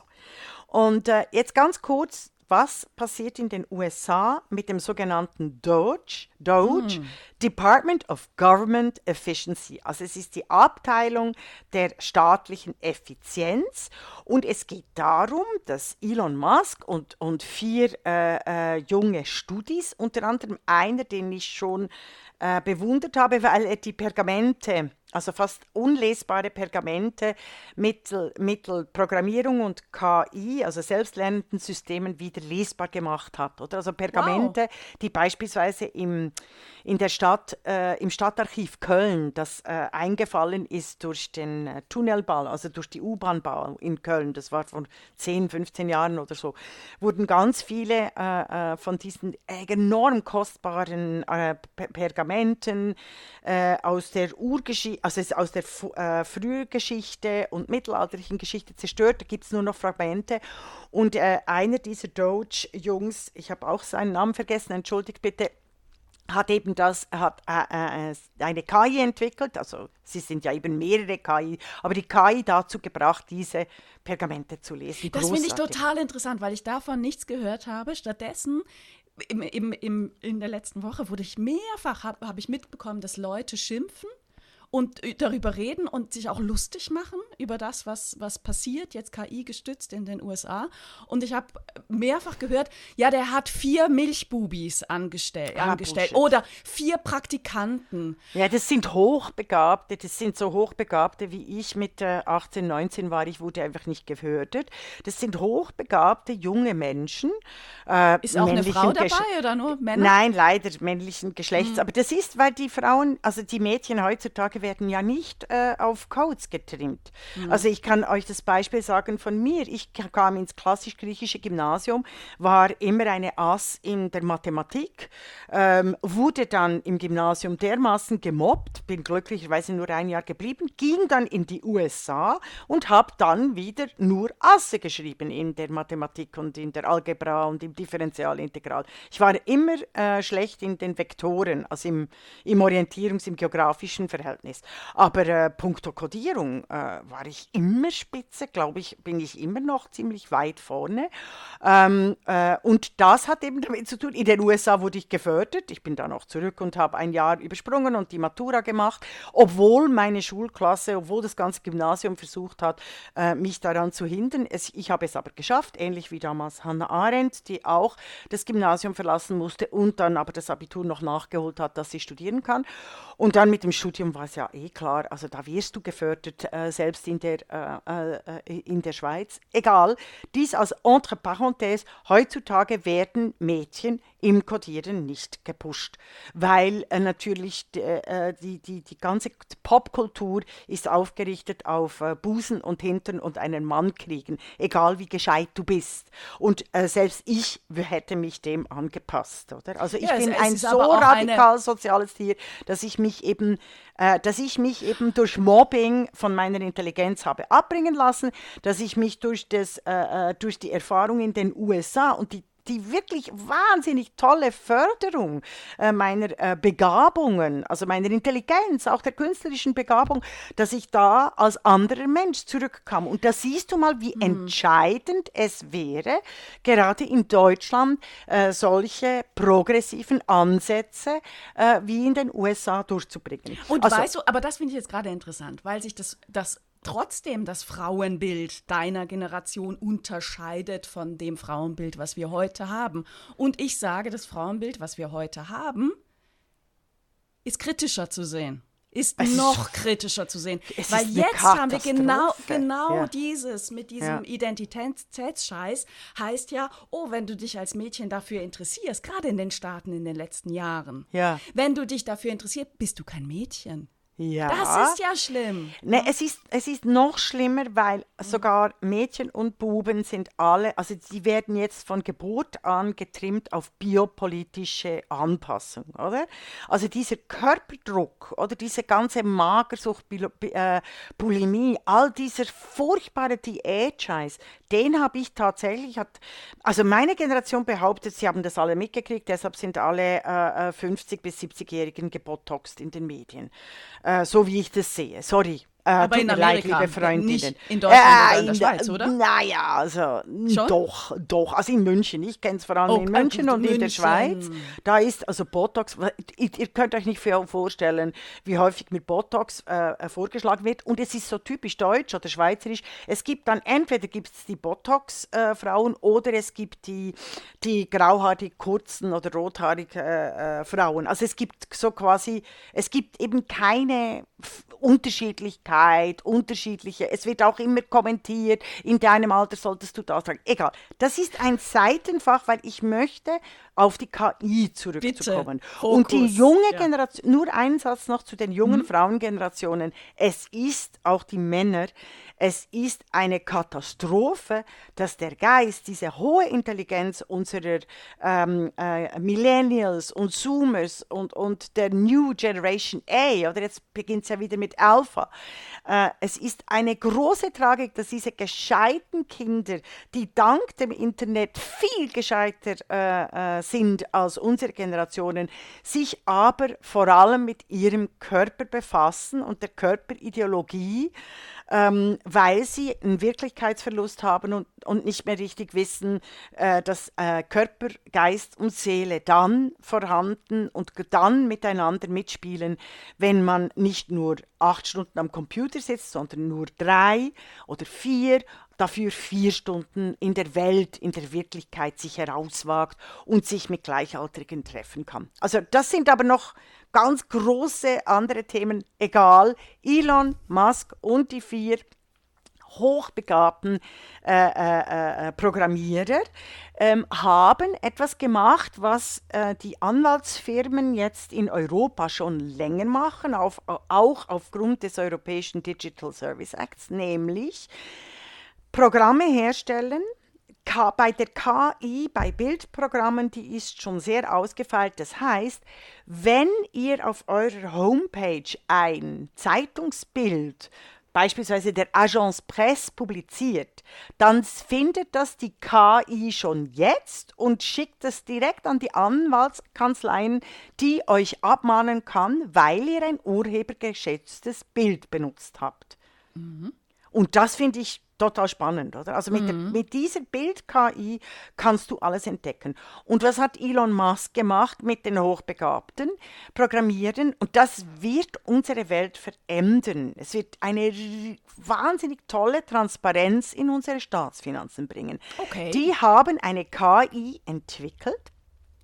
und äh, jetzt ganz kurz, was passiert in den U S A mit dem sogenannten Doge, Doge, mm. Department of Government Efficiency. Also es ist die Abteilung der staatlichen Effizienz und es geht darum, dass Elon Musk und, und vier äh, äh, junge Studis, unter anderem einer, den ich schon äh, bewundert habe, weil er die Pergamente, also fast unlesbare Pergamente mittel, mittel Programmierung und K I, also selbstlernenden Systemen, wieder lesbar gemacht hat. Oder? Also Pergamente, wow. die beispielsweise im, in der Stadt, äh, im Stadtarchiv Köln, das äh, eingefallen ist durch den äh, Tunnelbau, also durch die U-Bahn-Bau in Köln, das war vor zehn, fünfzehn Jahren oder so, wurden ganz viele äh, äh, von diesen enorm kostbaren äh, Pergamenten äh, aus der Urgeschichte, also es ist aus der äh, Frühgeschichte und mittelalterlichen Geschichte zerstört, da gibt es nur noch Fragmente. Und äh, einer dieser Doge-Jungs, ich habe auch seinen Namen vergessen, entschuldigt bitte, hat eben das, hat äh, äh, eine K I entwickelt, also sie sind ja eben mehrere K I, aber die K I dazu gebracht, diese Pergamente zu lesen. Das finde ich total interessant, weil ich davon nichts gehört habe. Stattdessen im, im, im, in der letzten Woche wurde ich mehrfach, habe hab ich mitbekommen, dass Leute schimpfen und darüber reden und sich auch lustig machen über das, was, was passiert, jetzt K I gestützt in den U S A. Und ich habe mehrfach gehört, ja, der hat vier Milchbubis angestell, ah, angestellt Bullshit. Oder vier Praktikanten. Ja, das sind Hochbegabte, das sind so Hochbegabte wie ich mit äh, achtzehn, neunzehn war, ich wurde einfach nicht gefördert. Das sind hochbegabte junge Menschen. Äh, ist auch eine Frau dabei Gesch- oder nur Männer? Nein, leider männlichen Geschlechts. Mhm. Aber das ist, weil die Frauen, also die Mädchen heutzutage werden ja nicht äh, auf Codes getrimmt. Mhm. Also ich kann euch das Beispiel sagen von mir. Ich kam ins klassisch-griechische Gymnasium, war immer eine Ass in der Mathematik, ähm, wurde dann im Gymnasium dermaßen gemobbt, bin glücklicherweise nur ein Jahr geblieben, ging dann in die U S A und habe dann wieder nur Asse geschrieben in der Mathematik und in der Algebra und im Differentialintegral. Ich war immer äh, schlecht in den Vektoren, also im, im Orientierungs-, im geografischen Verhältnis. Aber äh, punkto Codierung äh, war ich immer spitze, glaube ich, bin ich immer noch ziemlich weit vorne. Ähm, äh, und das hat eben damit zu tun, in den U S A wurde ich gefördert, ich bin dann auch zurück und habe ein Jahr übersprungen und die Matura gemacht, obwohl meine Schulklasse, obwohl das ganze Gymnasium versucht hat, äh, mich daran zu hindern. Es, ich habe es aber geschafft, ähnlich wie damals Hannah Arendt, die auch das Gymnasium verlassen musste und dann aber das Abitur noch nachgeholt hat, dass sie studieren kann. Und dann mit dem Studium war es ja eh klar, also da wirst du gefördert, äh, selbst selbst in der, äh, äh, in der Schweiz. Egal, dies als entre parenthèses, heutzutage werden Mädchen im Codieren nicht gepusht, weil äh, natürlich äh, die, die, die ganze Popkultur ist aufgerichtet auf äh, Busen und Hintern und einen Mann kriegen, egal wie gescheit du bist. Und äh, selbst ich hätte mich dem angepasst, oder? Also ich ja, bin es, ein es so radikal soziales Tier, dass ich mich eben, äh, dass ich mich eben durch Mobbing von meiner Intelligenz habe abbringen lassen, dass ich mich durch, das, äh, durch die Erfahrung in den U S A und die die wirklich wahnsinnig tolle Förderung äh, meiner äh, Begabungen, also meiner Intelligenz, auch der künstlerischen Begabung, dass ich da als anderer Mensch zurückkam. Und da siehst du mal, wie mhm. entscheidend es wäre, gerade in Deutschland äh, solche progressiven Ansätze äh, wie in den U S A durchzubringen. Und also, weißt du, aber das finde ich jetzt gerade interessant, weil sich das, das trotzdem das Frauenbild deiner Generation unterscheidet von dem Frauenbild, was wir heute haben. Und ich sage, das Frauenbild, was wir heute haben, ist kritischer zu sehen. Ist es noch ist, kritischer zu sehen. Weil jetzt haben wir genau, genau ja. dieses, mit diesem ja. Identitätsscheiß, heißt ja, oh, wenn du dich als Mädchen dafür interessierst, gerade in den Staaten in den letzten Jahren, ja. wenn du dich dafür interessierst, bist du kein Mädchen. Ja. Das ist ja schlimm. Ne, es ist, es ist noch schlimmer, weil sogar Mädchen und Buben sind alle, also die werden jetzt von Geburt an getrimmt auf biopolitische Anpassung, oder? Also dieser Körperdruck oder diese ganze Magersucht, äh, Bulimie, all dieser furchtbare Diät-Scheiß, den habe ich tatsächlich, hat, also meine Generation behauptet, sie haben das alle mitgekriegt, deshalb sind alle äh, fünfzig- bis siebzigjährigen gebotoxt in den Medien. Äh, so wie ich das sehe. Sorry. Äh, Aber in Amerika, leid, liebe Freundinnen. Nicht in Deutschland äh, oder in der in Schweiz, oder? Naja, also Schon? doch, doch. Also in München. Ich kenne es vor allem Oh, in München äh, und München. in der Schweiz. Da ist also Botox, ihr, ihr könnt euch nicht vorstellen, wie häufig mit Botox äh, vorgeschlagen wird. Und es ist so typisch deutsch oder schweizerisch. Es gibt dann, entweder gibt es die Botox-Frauen äh, oder es gibt die, die grauhaarig kurzen oder rothaarig äh, äh, Frauen. Also es gibt so quasi, es gibt eben keine Unterschiedlichkeit, unterschiedliche, es wird auch immer kommentiert, in deinem Alter solltest du das sagen. Egal, das ist ein Seitenfach, weil ich möchte auf die K I zurückzukommen. Bitte, und die junge ja. Generation, nur ein Satz noch zu den jungen mhm. Frauengenerationen, es ist auch die Männer, es ist eine Katastrophe, dass der Geist, diese hohe Intelligenz unserer ähm, äh, Millennials und Zoomers und, und der New Generation A, oder jetzt beginnt es ja wieder mit Alpha, äh, es ist eine große Tragik, dass diese gescheiten Kinder, die dank dem Internet viel gescheiter äh, äh, sind als unsere Generationen, sich aber vor allem mit ihrem Körper befassen und der Körperideologie, Ähm, weil sie einen Wirklichkeitsverlust haben und, und nicht mehr richtig wissen, äh, dass äh, Körper, Geist und Seele dann vorhanden und dann miteinander mitspielen, wenn man nicht nur acht Stunden am Computer sitzt, sondern nur drei oder vier, dafür vier Stunden in der Welt, in der Wirklichkeit sich herauswagt und sich mit Gleichaltrigen treffen kann. Also das sind aber noch ganz große andere Themen, egal. Elon Musk und die vier hochbegabten äh, äh, äh, Programmierer ähm, haben etwas gemacht, was äh, die Anwaltsfirmen jetzt in Europa schon länger machen, auf, auch aufgrund des Europäischen Digital Service Acts, nämlich Programme herstellen. K- bei der K I, bei Bildprogrammen, die ist schon sehr ausgefeilt. Das heißt, wenn ihr auf eurer Homepage ein Zeitungsbild, beispielsweise der Agence Presse, publiziert, dann findet das die K I schon jetzt und schickt es direkt an die Anwaltskanzleien, die euch abmahnen kann, weil ihr ein urhebergeschütztes Bild benutzt habt. Mhm. Und das finde ich total spannend, oder? Also mit, mhm. der, mit dieser Bild-K I kannst du alles entdecken. Und was hat Elon Musk gemacht mit den Hochbegabten? Programmieren. Und das wird unsere Welt verändern. Es wird eine r- wahnsinnig tolle Transparenz in unsere Staatsfinanzen bringen. Okay. Die haben eine K I entwickelt,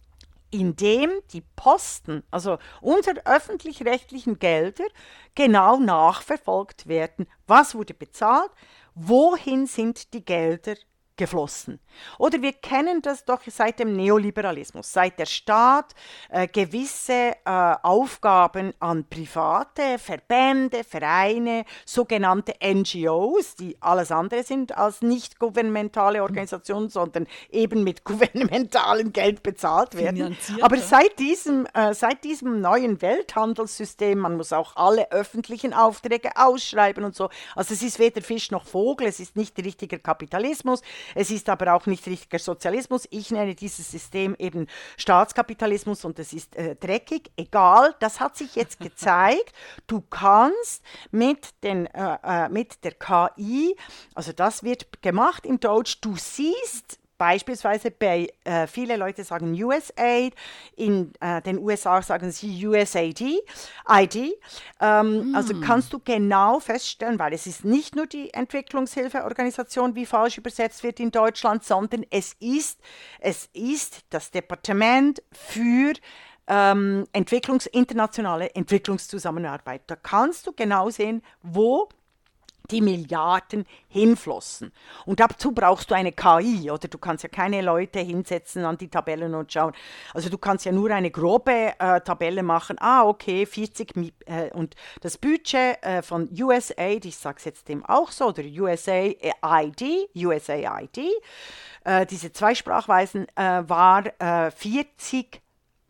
indem die Posten, also unsere öffentlich-rechtlichen Gelder, genau nachverfolgt werden. Was wurde bezahlt? Wohin sind die Gelder geflossen? Oder wir kennen das doch seit dem Neoliberalismus, seit der Staat äh, gewisse äh, Aufgaben an private Verbände, Vereine, sogenannte N G Os, die alles andere sind als nicht gouvernementale Organisationen, sondern eben mit gouvernementalem Geld bezahlt werden. Finanziert, Aber ja. seit diesem, äh, seit diesem neuen Welthandelssystem, man muss auch alle öffentlichen Aufträge ausschreiben und so, also es ist weder Fisch noch Vogel, es ist nicht richtiger Kapitalismus, es ist aber auch nicht richtiger Sozialismus. Ich nenne dieses System eben Staatskapitalismus und es ist äh, dreckig. Egal, das hat sich jetzt gezeigt. Du kannst mit, den, äh, äh, mit der K I, also das wird gemacht im Deutsch, du siehst beispielsweise bei, äh, viele Leute sagen U S A I D, in äh, den U S A sagen sie U S A I D, I D. Ähm, mm. Also kannst du genau feststellen, weil es ist nicht nur die Entwicklungshilfeorganisation, wie falsch übersetzt wird in Deutschland, sondern es ist, es ist das Departement für ähm, Entwicklungs-, internationale Entwicklungszusammenarbeit. Da kannst du genau sehen, wo die Milliarden hinflossen. Und dazu brauchst du eine K I, oder du kannst ja keine Leute hinsetzen an die Tabellen und schauen. Also du kannst ja nur eine grobe äh, Tabelle machen. Ah, okay, vierzig äh, und das Budget äh, von U S A I D, ich sage es jetzt dem auch so, oder U S A I D, U S A I D, äh, diese zwei Sprachweisen äh, war äh, vierzig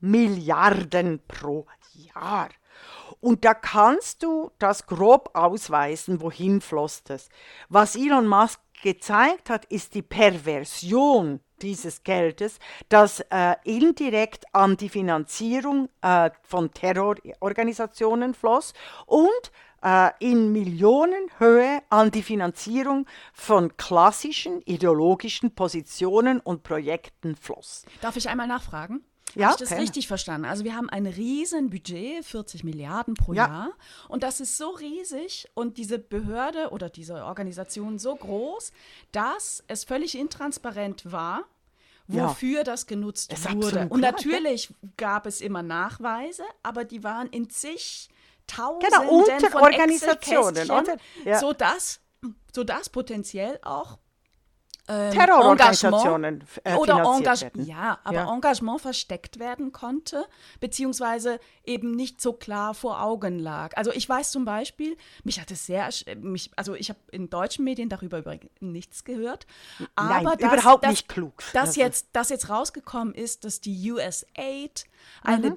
Milliarden pro Jahr. Und da kannst du das grob ausweisen, wohin floss das. Was Elon Musk gezeigt hat, ist die Perversion dieses Geldes, das äh, indirekt an die Finanzierung äh, von Terrororganisationen floss und äh, in Millionenhöhe an die Finanzierung von klassischen ideologischen Positionen und Projekten floss. Darf ich einmal nachfragen? Ja, Habe ich das okay. richtig verstanden? Also wir haben ein riesen Budget, vierzig Milliarden pro Ja. Jahr. Und das ist so riesig und diese Behörde oder diese Organisation so groß, dass es völlig intransparent war, wofür Ja. das genutzt Ist wurde. absolut Und klar, natürlich gab es immer Nachweise, aber die waren in zig Genau, Tausenden von Unterorganisationen, Excel-Kästchen, oder? Ja. sodass, sodass potenziell auch Ähm, Terrororganisationen äh, oder finanziert Engage werden. ja, aber Ja. Engagement versteckt werden konnte, beziehungsweise eben nicht so klar vor Augen lag. Also ich weiß zum Beispiel, mich hat es sehr, ersch- mich, also ich habe in deutschen Medien darüber übrigens nichts gehört, aber Nein, dass, überhaupt dass, nicht klug. Dass Also- jetzt, dass jetzt rausgekommen ist, dass die U S A I D eine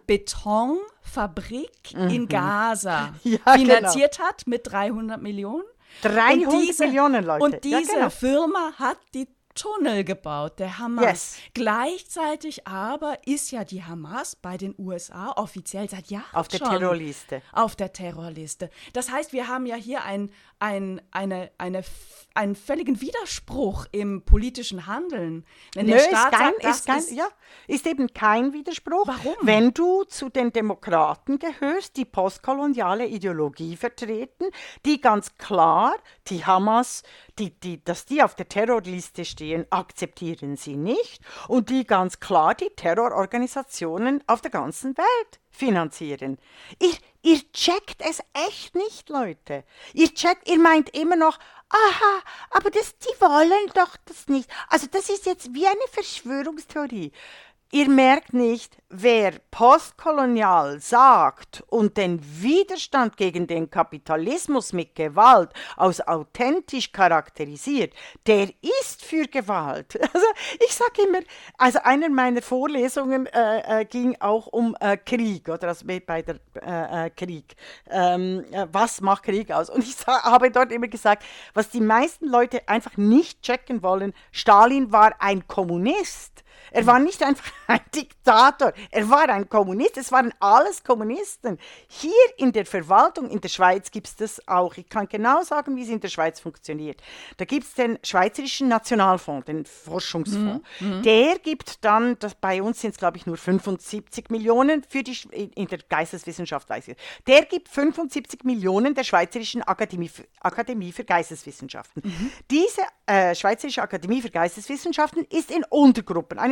Betonfabrik in Gaza Ja, finanziert hat mit dreihundert Millionen. dreihundert Und diese- Millionen Leute. Und diese ja, genau. Firma hat die Tunnel gebaut, der Hamas. Yes. Gleichzeitig aber ist ja die Hamas bei den U S A offiziell seit Jahren Auf der schon Terrorliste. auf der Terrorliste. Das heißt, wir haben ja hier ein, ein, eine, eine, einen völligen Widerspruch im politischen Handeln. Wenn der Nö, Staat ist, kein, sagt, das ist, kein, ist, ja, ist eben kein Widerspruch. Warum? Wenn du zu den Demokraten gehörst, die postkoloniale Ideologie vertreten, die ganz klar die Hamas, die, die, dass die auf der Terrorliste stehen, akzeptieren sie nicht und die ganz klar die Terrororganisationen auf der ganzen Welt finanzieren. Ihr, ihr checkt es echt nicht, Leute. Ihr checkt, ihr meint immer noch, aha, aber das, die wollen doch das nicht. Also das ist jetzt wie eine Verschwörungstheorie. Ihr merkt nicht, wer postkolonial sagt und den Widerstand gegen den Kapitalismus mit Gewalt als authentisch charakterisiert, der ist für Gewalt. Also ich sage immer, also einer meiner Vorlesungen äh, äh, ging auch um äh, Krieg, oder also bei der äh, äh, Krieg. Ähm, äh, was macht Krieg aus? Und ich sa- habe dort immer gesagt, was die meisten Leute einfach nicht checken wollen, Stalin war ein Kommunist. Er war nicht einfach ein Diktator, er war ein Kommunist, es waren alles Kommunisten. Hier in der Verwaltung, in der Schweiz gibt es das auch. Ich kann genau sagen, wie es in der Schweiz funktioniert. Da gibt es den Schweizerischen Nationalfonds, den Forschungsfonds. Mhm. Der gibt dann, das, bei uns sind es glaube ich nur fünfundsiebzig Millionen für die, in der Geisteswissenschaft, weiß ich. Der gibt fünfundsiebzig Millionen der Schweizerischen Akademie für, Akademie für Geisteswissenschaften. Mhm. Diese äh, Schweizerische Akademie für Geisteswissenschaften ist in Untergruppen, eine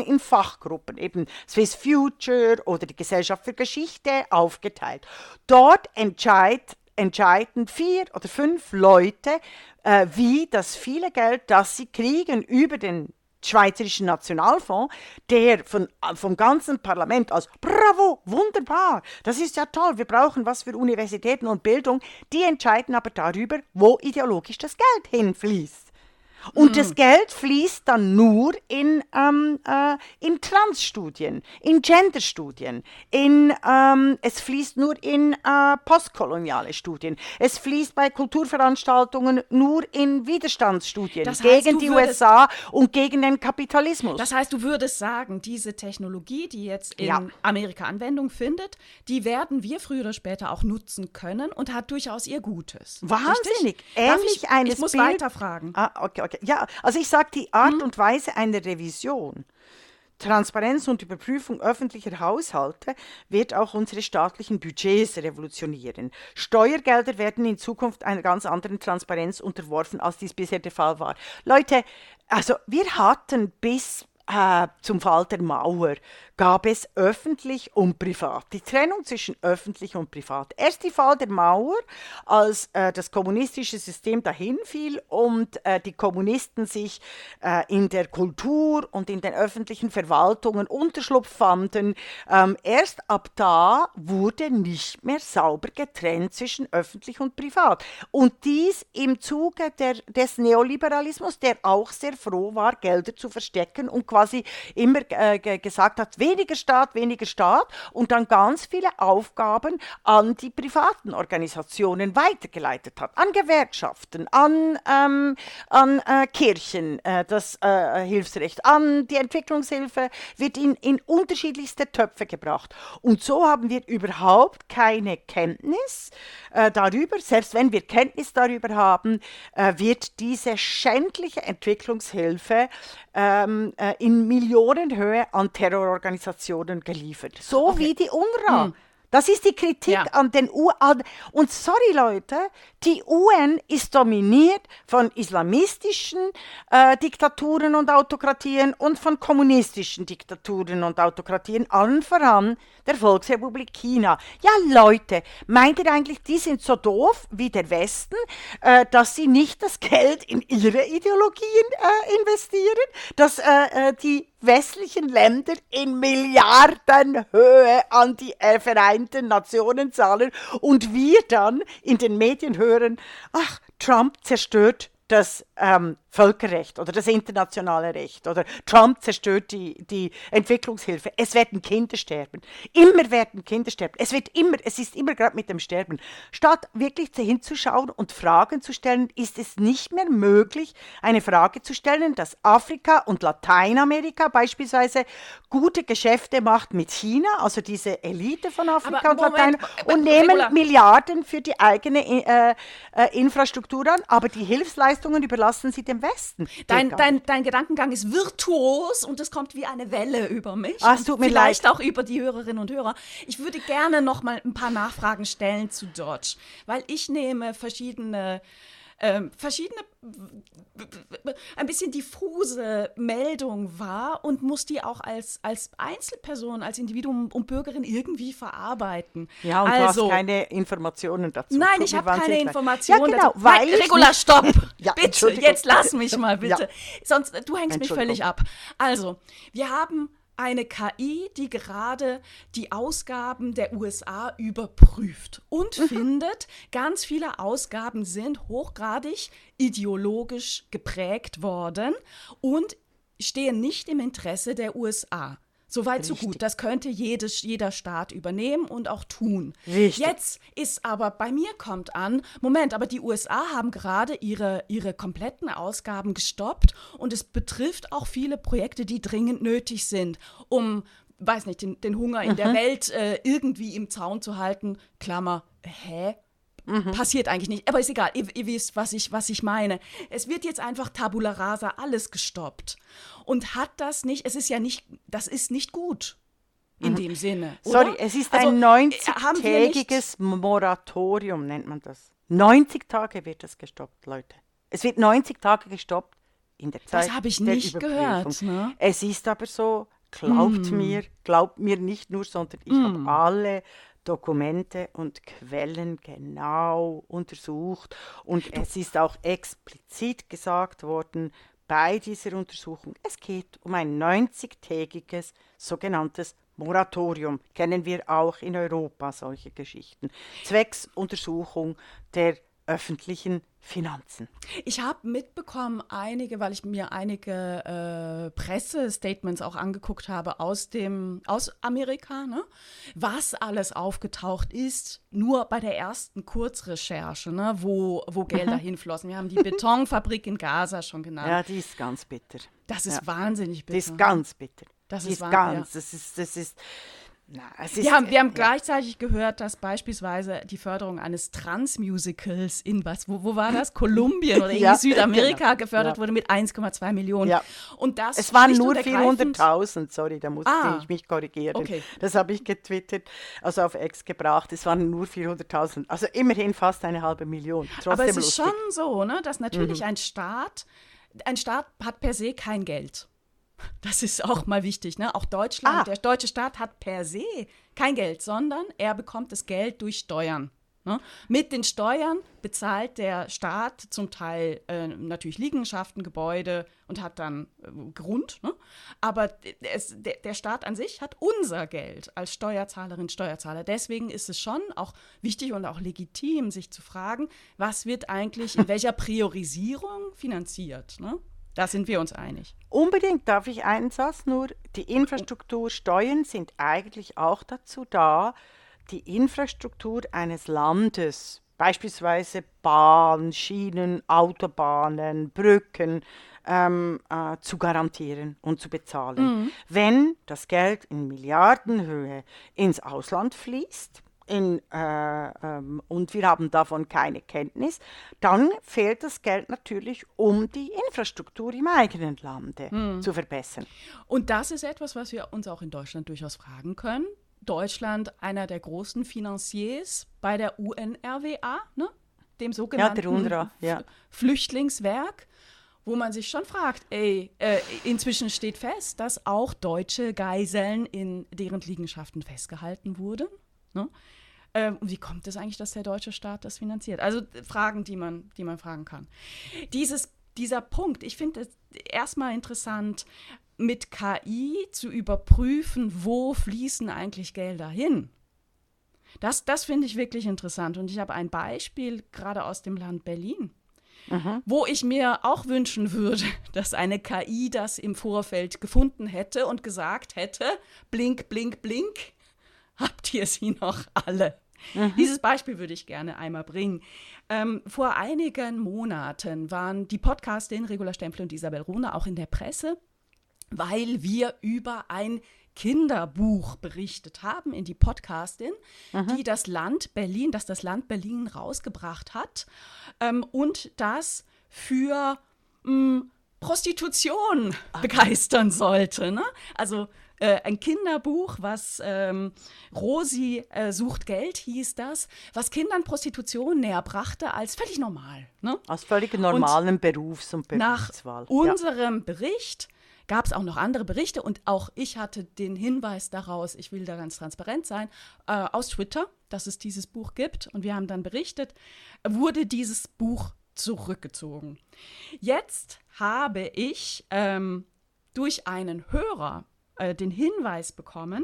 in Fachgruppen, eben Swiss Future oder die Gesellschaft für Geschichte, aufgeteilt. Dort entscheidet entscheiden vier oder fünf Leute, äh, wie das viele Geld, das sie kriegen über den Schweizerischen Nationalfonds, der von, vom ganzen Parlament als bravo, wunderbar, das ist ja toll, wir brauchen was für Universitäten und Bildung, die entscheiden aber darüber, wo ideologisch das Geld hinfließt. Und mm. das Geld fließt dann nur in, ähm, äh, in Transstudien, in Genderstudien, in, ähm, es fließt nur in äh, postkoloniale Studien, es fließt bei Kulturveranstaltungen nur in Widerstandsstudien das heißt, gegen die U S A und gegen den Kapitalismus. Das heißt, du würdest sagen, diese Technologie, die jetzt in ja. Amerika Anwendung findet, die werden wir früher oder später auch nutzen können und hat durchaus ihr Gutes. Wahnsinnig. Richtig? Ähnlich ich, eines ich muss Bild- weiterfragen. Ah, okay, okay. Ja, also ich sage, die Art Mhm. und Weise einer Revision, Transparenz und Überprüfung öffentlicher Haushalte wird auch unsere staatlichen Budgets revolutionieren. Steuergelder werden in Zukunft einer ganz anderen Transparenz unterworfen, als dies bisher der Fall war. Leute, also wir hatten bis äh, zum Fall der Mauer gab es öffentlich und privat. Die Trennung zwischen öffentlich und privat. Erst der Fall der Mauer, als äh, das kommunistische System dahinfiel und äh, die Kommunisten sich äh, in der Kultur und in den öffentlichen Verwaltungen Unterschlupf fanden. Ähm, erst ab da wurde nicht mehr sauber getrennt zwischen öffentlich und privat. Und dies im Zuge der, des Neoliberalismus, der auch sehr froh war, Gelder zu verstecken und quasi immer äh, g- gesagt hat, weniger Staat, weniger Staat und dann ganz viele Aufgaben an die privaten Organisationen weitergeleitet hat, an Gewerkschaften, an, ähm, an äh, Kirchen, äh, das äh, Hilfsrecht, an die Entwicklungshilfe, wird in, in unterschiedlichste Töpfe gebracht. Und so haben wir überhaupt keine Kenntnis äh, darüber, selbst wenn wir Kenntnis darüber haben, äh, wird diese schändliche Entwicklungshilfe ähm, äh, in Millionenhöhe an Terrororganisationen geliefert. So Okay. wie die UNRWA. Hm. Das ist die Kritik Ja. an den U N. Und sorry Leute, die U N ist dominiert von islamistischen äh, Diktaturen und Autokratien und von kommunistischen Diktaturen und Autokratien, allen voran der Volksrepublik China. Ja Leute, meint ihr eigentlich, die sind so doof wie der Westen, äh, dass sie nicht das Geld in ihre Ideologien äh, investieren, dass äh, äh, die westlichen Länder in Milliardenhöhe an die äh, Vereinten Nationen zahlen und wir dann in den Medien hören, ach, Trump zerstört das ähm, Völkerrecht oder das internationale Recht oder Trump zerstört die, die Entwicklungshilfe. Es werden Kinder sterben. Immer werden Kinder sterben. Es wird immer, es ist immer gerade mit dem Sterben. Statt wirklich hinzuschauen und Fragen zu stellen, ist es nicht mehr möglich, eine Frage zu stellen, dass Afrika und Lateinamerika beispielsweise gute Geschäfte macht mit China, also diese Elite von Afrika Aber und Moment, Lateinamerika, aber- und nehmen Regula. Milliarden für die eigene äh, äh, Infrastruktur an, aber die Hilfsleistungen überlassen sie dem Westen. Dein, Geht gar dein, dein Gedankengang ist virtuos und es kommt wie eine Welle über mich. Ah, es und tut mir vielleicht leid. auch über die Hörerinnen und Hörer. Ich würde gerne noch mal ein paar Nachfragen stellen zu Dodge, weil ich nehme verschiedene ähm, verschiedene, ein bisschen diffuse Meldungen wahr und muss die auch als, als Einzelperson, als Individuum und Bürgerin irgendwie verarbeiten. Ja, und also, du hast keine Informationen dazu. Nein, Tut ich mir habe keine wahnsinnig leid. Informationen Ja, genau, dazu. weil Nein, ich Regula, nicht- stopp! Ja, Bitte, Entschuldigung. jetzt lass mich mal, bitte. Ja. Sonst, du hängst mich Entschuldigung. völlig ab. Also, wir haben eine K I, die gerade die Ausgaben der U S A überprüft und Mhm. findet, ganz viele Ausgaben sind hochgradig ideologisch geprägt worden und stehen nicht im Interesse der U S A. Soweit, so Richtig. gut. Das könnte jedes, jeder Staat übernehmen und auch tun. Richtig. Jetzt ist aber, bei mir kommt an, Moment, aber die U S A haben gerade ihre, ihre kompletten Ausgaben gestoppt und es betrifft auch viele Projekte, die dringend nötig sind, um, weiß nicht, den, den Hunger in der Welt äh, irgendwie im Zaun zu halten. Klammer, hä? Passiert eigentlich nicht, aber ist egal, ihr, ihr wisst, was ich, was ich meine. Es wird jetzt einfach Tabula Rasa alles gestoppt. Und hat das nicht, es ist ja nicht, das ist nicht gut in dem Sinne, oder? Sorry, es ist Also, ein äh, haben wir nicht- neunzigtägiges Moratorium, nennt man das. neunzig Tage wird das gestoppt, Leute. Es wird neunzig Tage gestoppt in der Zeit Das habe ich der nicht Überprüfung. gehört, ne? Es ist aber so, Glaubt Mm. mir, glaubt mir nicht nur, sondern ich Mm. habe alle Dokumente und Quellen genau untersucht und es ist auch explizit gesagt worden bei dieser Untersuchung, es geht um ein neunzigtägiges sogenanntes Moratorium. Kennen wir auch in Europa solche Geschichten. Zwecks Untersuchung der öffentlichen Finanzen. Ich habe mitbekommen, einige, weil ich mir einige äh, Pressestatements auch angeguckt habe aus dem aus Amerika, ne? Was alles aufgetaucht ist, nur bei der ersten Kurzrecherche, ne? wo, wo Gelder hinflossen. Wir haben die Betonfabrik in Gaza schon genannt. Ja, die ist ganz bitter. Das ist ja. wahnsinnig bitter. Die ist ganz bitter. Das die ist ist wahr, ganz, ja. das ist, das ist, na, es ist, Wir haben, wir haben ja. gleichzeitig gehört, dass beispielsweise die Förderung eines Trans-Musicals in was, wo, wo war das? Kolumbien oder irgendwie Ja, Südamerika genau. gefördert Ja. wurde mit eins Komma zwei Millionen. Ja. Und das Es waren schlicht nur und ergreifend- vierhunderttausend, sorry, da musste Ah, ich mich korrigieren. okay. Das habe ich getwittert, also auf X gebracht. Es waren nur vierhunderttausend, also immerhin fast eine halbe Million. Trotzdem Aber es ist lustig. schon so, ne, dass natürlich Mhm. ein Staat, ein Staat hat per se kein Geld. Das ist auch mal wichtig, ne? Auch Deutschland, Ah. der deutsche Staat hat per se kein Geld, sondern er bekommt das Geld durch Steuern. Ne? Mit den Steuern bezahlt der Staat zum Teil äh, natürlich Liegenschaften, Gebäude und hat dann äh, Grund. Ne? Aber es, der, der Staat an sich hat unser Geld als Steuerzahlerinnen, Steuerzahler. Deswegen ist es schon auch wichtig und auch legitim, sich zu fragen, was wird eigentlich in welcher Priorisierung finanziert. Ne? Da sind wir uns einig. Unbedingt, darf ich einen Satz nur? Die Infrastruktursteuern sind eigentlich auch dazu da, die Infrastruktur eines Landes, beispielsweise Bahn, Schienen, Autobahnen, Brücken, ähm, äh, zu garantieren und zu bezahlen. Mhm. Wenn das Geld in Milliardenhöhe ins Ausland fließt, In, äh, ähm, und wir haben davon keine Kenntnis, dann fehlt das Geld natürlich, um die Infrastruktur im eigenen Lande Hm. zu verbessern. Und das ist etwas, was wir uns auch in Deutschland durchaus fragen können. Deutschland, einer der großen Finanziers bei der U N R W A, ne? Dem sogenannten Ja, der UNRWA, ja. F- Flüchtlingswerk, wo man sich schon fragt, ey, äh, inzwischen steht fest, dass auch deutsche Geiseln in deren Liegenschaften festgehalten wurden. Ne? Ähm, und wie kommt es eigentlich, dass der deutsche Staat das finanziert? Also äh, Fragen, die man, die man fragen kann. Dieses, dieser Punkt, ich finde es erstmal interessant, mit K I zu überprüfen, wo fließen eigentlich Gelder hin. Das, das finde ich wirklich interessant. Und ich habe ein Beispiel gerade aus dem Land Berlin, Mhm. wo ich mir auch wünschen würde, dass eine K I das im Vorfeld gefunden hätte und gesagt hätte, blink, blink, blink, habt ihr sie noch alle? Mhm. Dieses Beispiel würde ich gerne einmal bringen. Ähm, vor einigen Monaten waren die Podcasterin Regula Stempfli und Isabel Rohner auch in der Presse, weil wir über ein Kinderbuch berichtet haben in die Podcastin, mhm. die das Land Berlin, das das Land Berlin rausgebracht hat ähm, und das für mh, Prostitution Ach. begeistern sollte. Ne? Also äh, ein Kinderbuch, was ähm, Rosi äh, sucht Geld, hieß das, was Kindern Prostitution näher brachte als völlig normal. Ne? Als völlig normalen und Berufs- und Berufswahl. Nach unserem ja. Bericht gab es auch noch andere Berichte und auch ich hatte den Hinweis daraus, ich will da ganz transparent sein, äh, aus Twitter, dass es dieses Buch gibt und wir haben dann berichtet, wurde dieses Buch zurückgezogen. Jetzt habe ich ähm, durch einen Hörer äh, den Hinweis bekommen,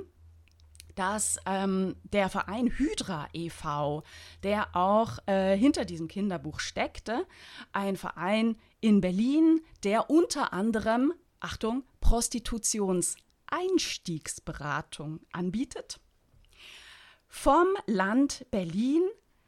dass ähm, der Verein Hydra e V, der auch äh, hinter diesem Kinderbuch steckte, ein Verein in Berlin, der unter anderem Achtung, Prostitutionseinstiegsberatung anbietet, vom Land Berlin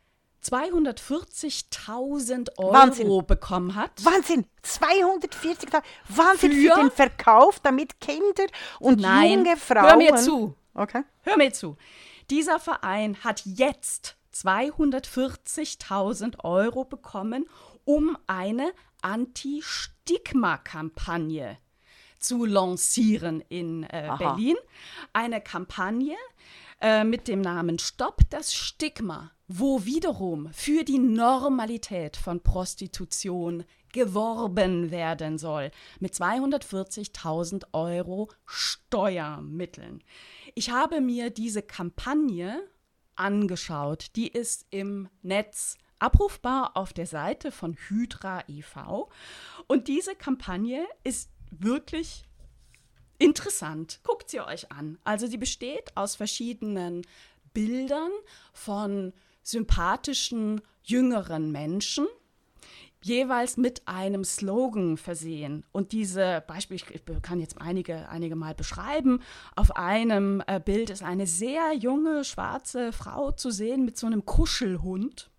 zweihundertvierzigtausend Euro Wahnsinn. bekommen hat. Wahnsinn! zweihundertvierzigtausend! Wahnsinn für, für den Verkauf, damit Kinder und Nein, junge Frauen... hör mir zu. Okay. Hör mir zu. Dieser Verein hat jetzt zweihundertvierzigtausend Euro bekommen, um eine Anti-Stigma-Kampagne zu lancieren in äh, Berlin. Eine Kampagne äh, mit dem Namen Stopp das Stigma. wo wiederum für die Normalität von Prostitution geworben werden soll, mit zweihundertvierzigtausend Euro Steuermitteln. Ich habe mir diese Kampagne angeschaut. Die ist im Netz abrufbar auf der Seite von Hydra e V. Und diese Kampagne ist wirklich interessant. Guckt sie euch an. Also sie besteht aus verschiedenen Bildern von sympathischen, jüngeren Menschen, jeweils mit einem Slogan versehen. Und diese Beispiele, ich kann jetzt einige, einige mal beschreiben. Auf einem äh, Bild ist eine sehr junge, schwarze Frau zu sehen mit so einem Kuschelhund.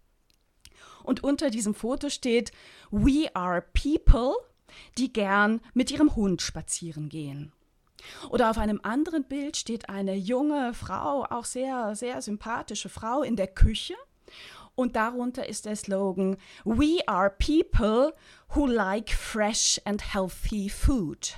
Und unter diesem Foto steht, "We are people", die gern mit ihrem Hund spazieren gehen. Oder auf einem anderen Bild steht eine junge Frau, auch sehr, sehr sympathische Frau in der Küche. Und darunter ist der Slogan, "We are people who like fresh and healthy food."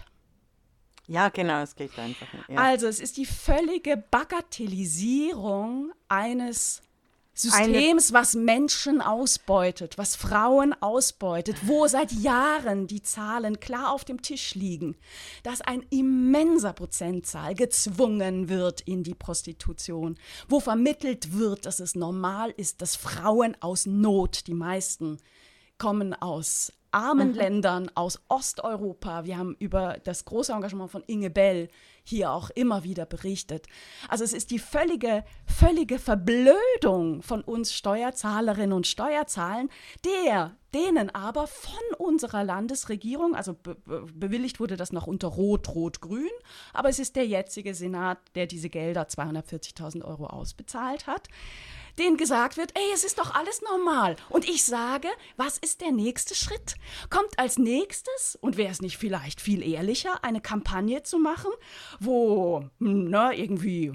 Ja, genau, es geht einfach. Ja. Also es ist die völlige Bagatellisierung eines Systems, Eine was Menschen ausbeutet, was Frauen ausbeutet, wo seit Jahren die Zahlen klar auf dem Tisch liegen, dass ein immenser Prozentzahl gezwungen wird in die Prostitution, wo vermittelt wird, dass es normal ist, dass Frauen aus Not, die meisten kommen aus armen mhm. Ländern, aus Osteuropa. Wir haben über das große Engagement von Inge Bell hier auch immer wieder berichtet. Also es ist die völlige, völlige Verblödung von uns Steuerzahlerinnen und Steuerzahlen, der, denen aber von unserer Landesregierung, also be- be- bewilligt wurde das noch unter Rot, Rot, Grün, aber es ist der jetzige Senat, der diese Gelder, zweihundertvierzigtausend Euro, ausbezahlt hat, denen gesagt wird, ey, es ist doch alles normal. Und ich sage, was ist der nächste Schritt? Kommt als nächstes, und wäre es nicht vielleicht viel ehrlicher, eine Kampagne zu machen, wo, ne, irgendwie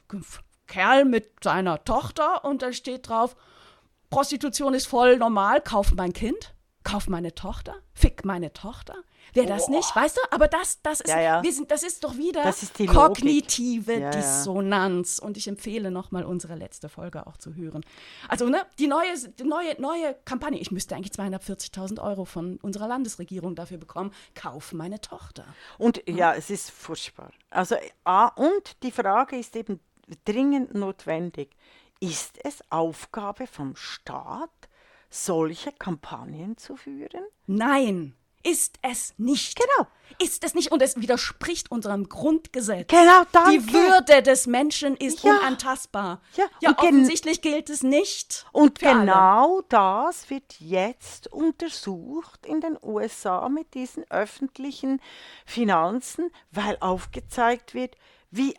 Kerl mit seiner Tochter und da steht drauf, Prostitution ist voll normal, kauf mein Kind, kauf meine Tochter, fick meine Tochter. Wäre das oh. nicht, weißt du? Aber das, das, ist, ja, ja. Wir sind, das ist doch wieder ist kognitive ja, Dissonanz. Ja. Und ich empfehle nochmal unsere letzte Folge auch zu hören. Also ne, die neue, die neue, neue Kampagne, ich müsste eigentlich zweihundertvierzigtausend Euro von unserer Landesregierung dafür bekommen, kauf meine Tochter. Und ja, ja es ist furchtbar. Also, ah, und die Frage ist eben dringend notwendig. Ist es Aufgabe vom Staat, solche Kampagnen zu führen? Nein. Ist es nicht. Genau. Ist es nicht. Und es widerspricht unserem Grundgesetz. Genau, danke. Die Würde des Menschen ist ja. unantastbar. Ja, ja und gen- offensichtlich gilt es nicht. Und genau alle. Das wird jetzt untersucht in den U S A mit diesen öffentlichen Finanzen, weil aufgezeigt wird, wie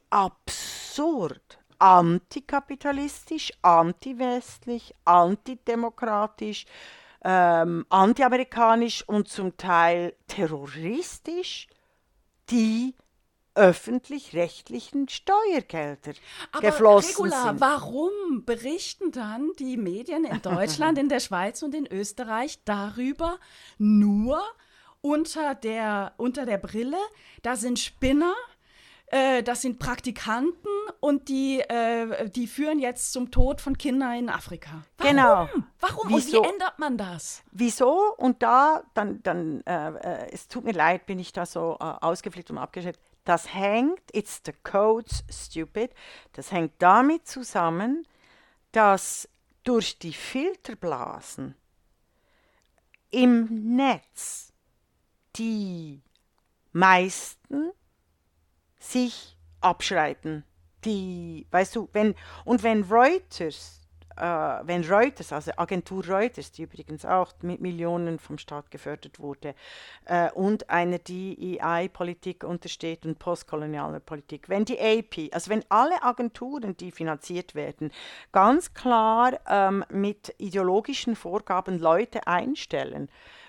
absurd antikapitalistisch, antiwestlich, antidemokratisch, Ähm, antiamerikanisch und zum Teil terroristisch die öffentlich-rechtlichen Steuergelder Aber geflossen Regula, sind. Warum berichten dann die Medien in Deutschland, in der Schweiz und in Österreich darüber nur unter der, unter der Brille, da sind Spinner, äh, das sind Praktikanten und die, äh, die führen jetzt zum Tod von Kindern in Afrika. Warum? Genau. Warum? Wieso? Und wie ändert man das? Wieso? Und da, dann, dann äh, äh, es tut mir leid, bin ich da so äh, ausgeflippt und abgeschnitten. Das hängt, it's the code's stupid, das hängt damit zusammen, dass durch die Filterblasen im Netz die meisten sich abschreiben. Die, weißt du, wenn, und wenn Reuters, äh, wenn Reuters, also Agentur Reuters, die übrigens auch mit Millionen vom Staat gefördert wurde, äh, und einer D E I-Politik untersteht und postkoloniale Politik, wenn die A P, also wenn alle Agenturen, die finanziert werden, ganz klar ähm, mit ideologischen Vorgaben Leute einstellen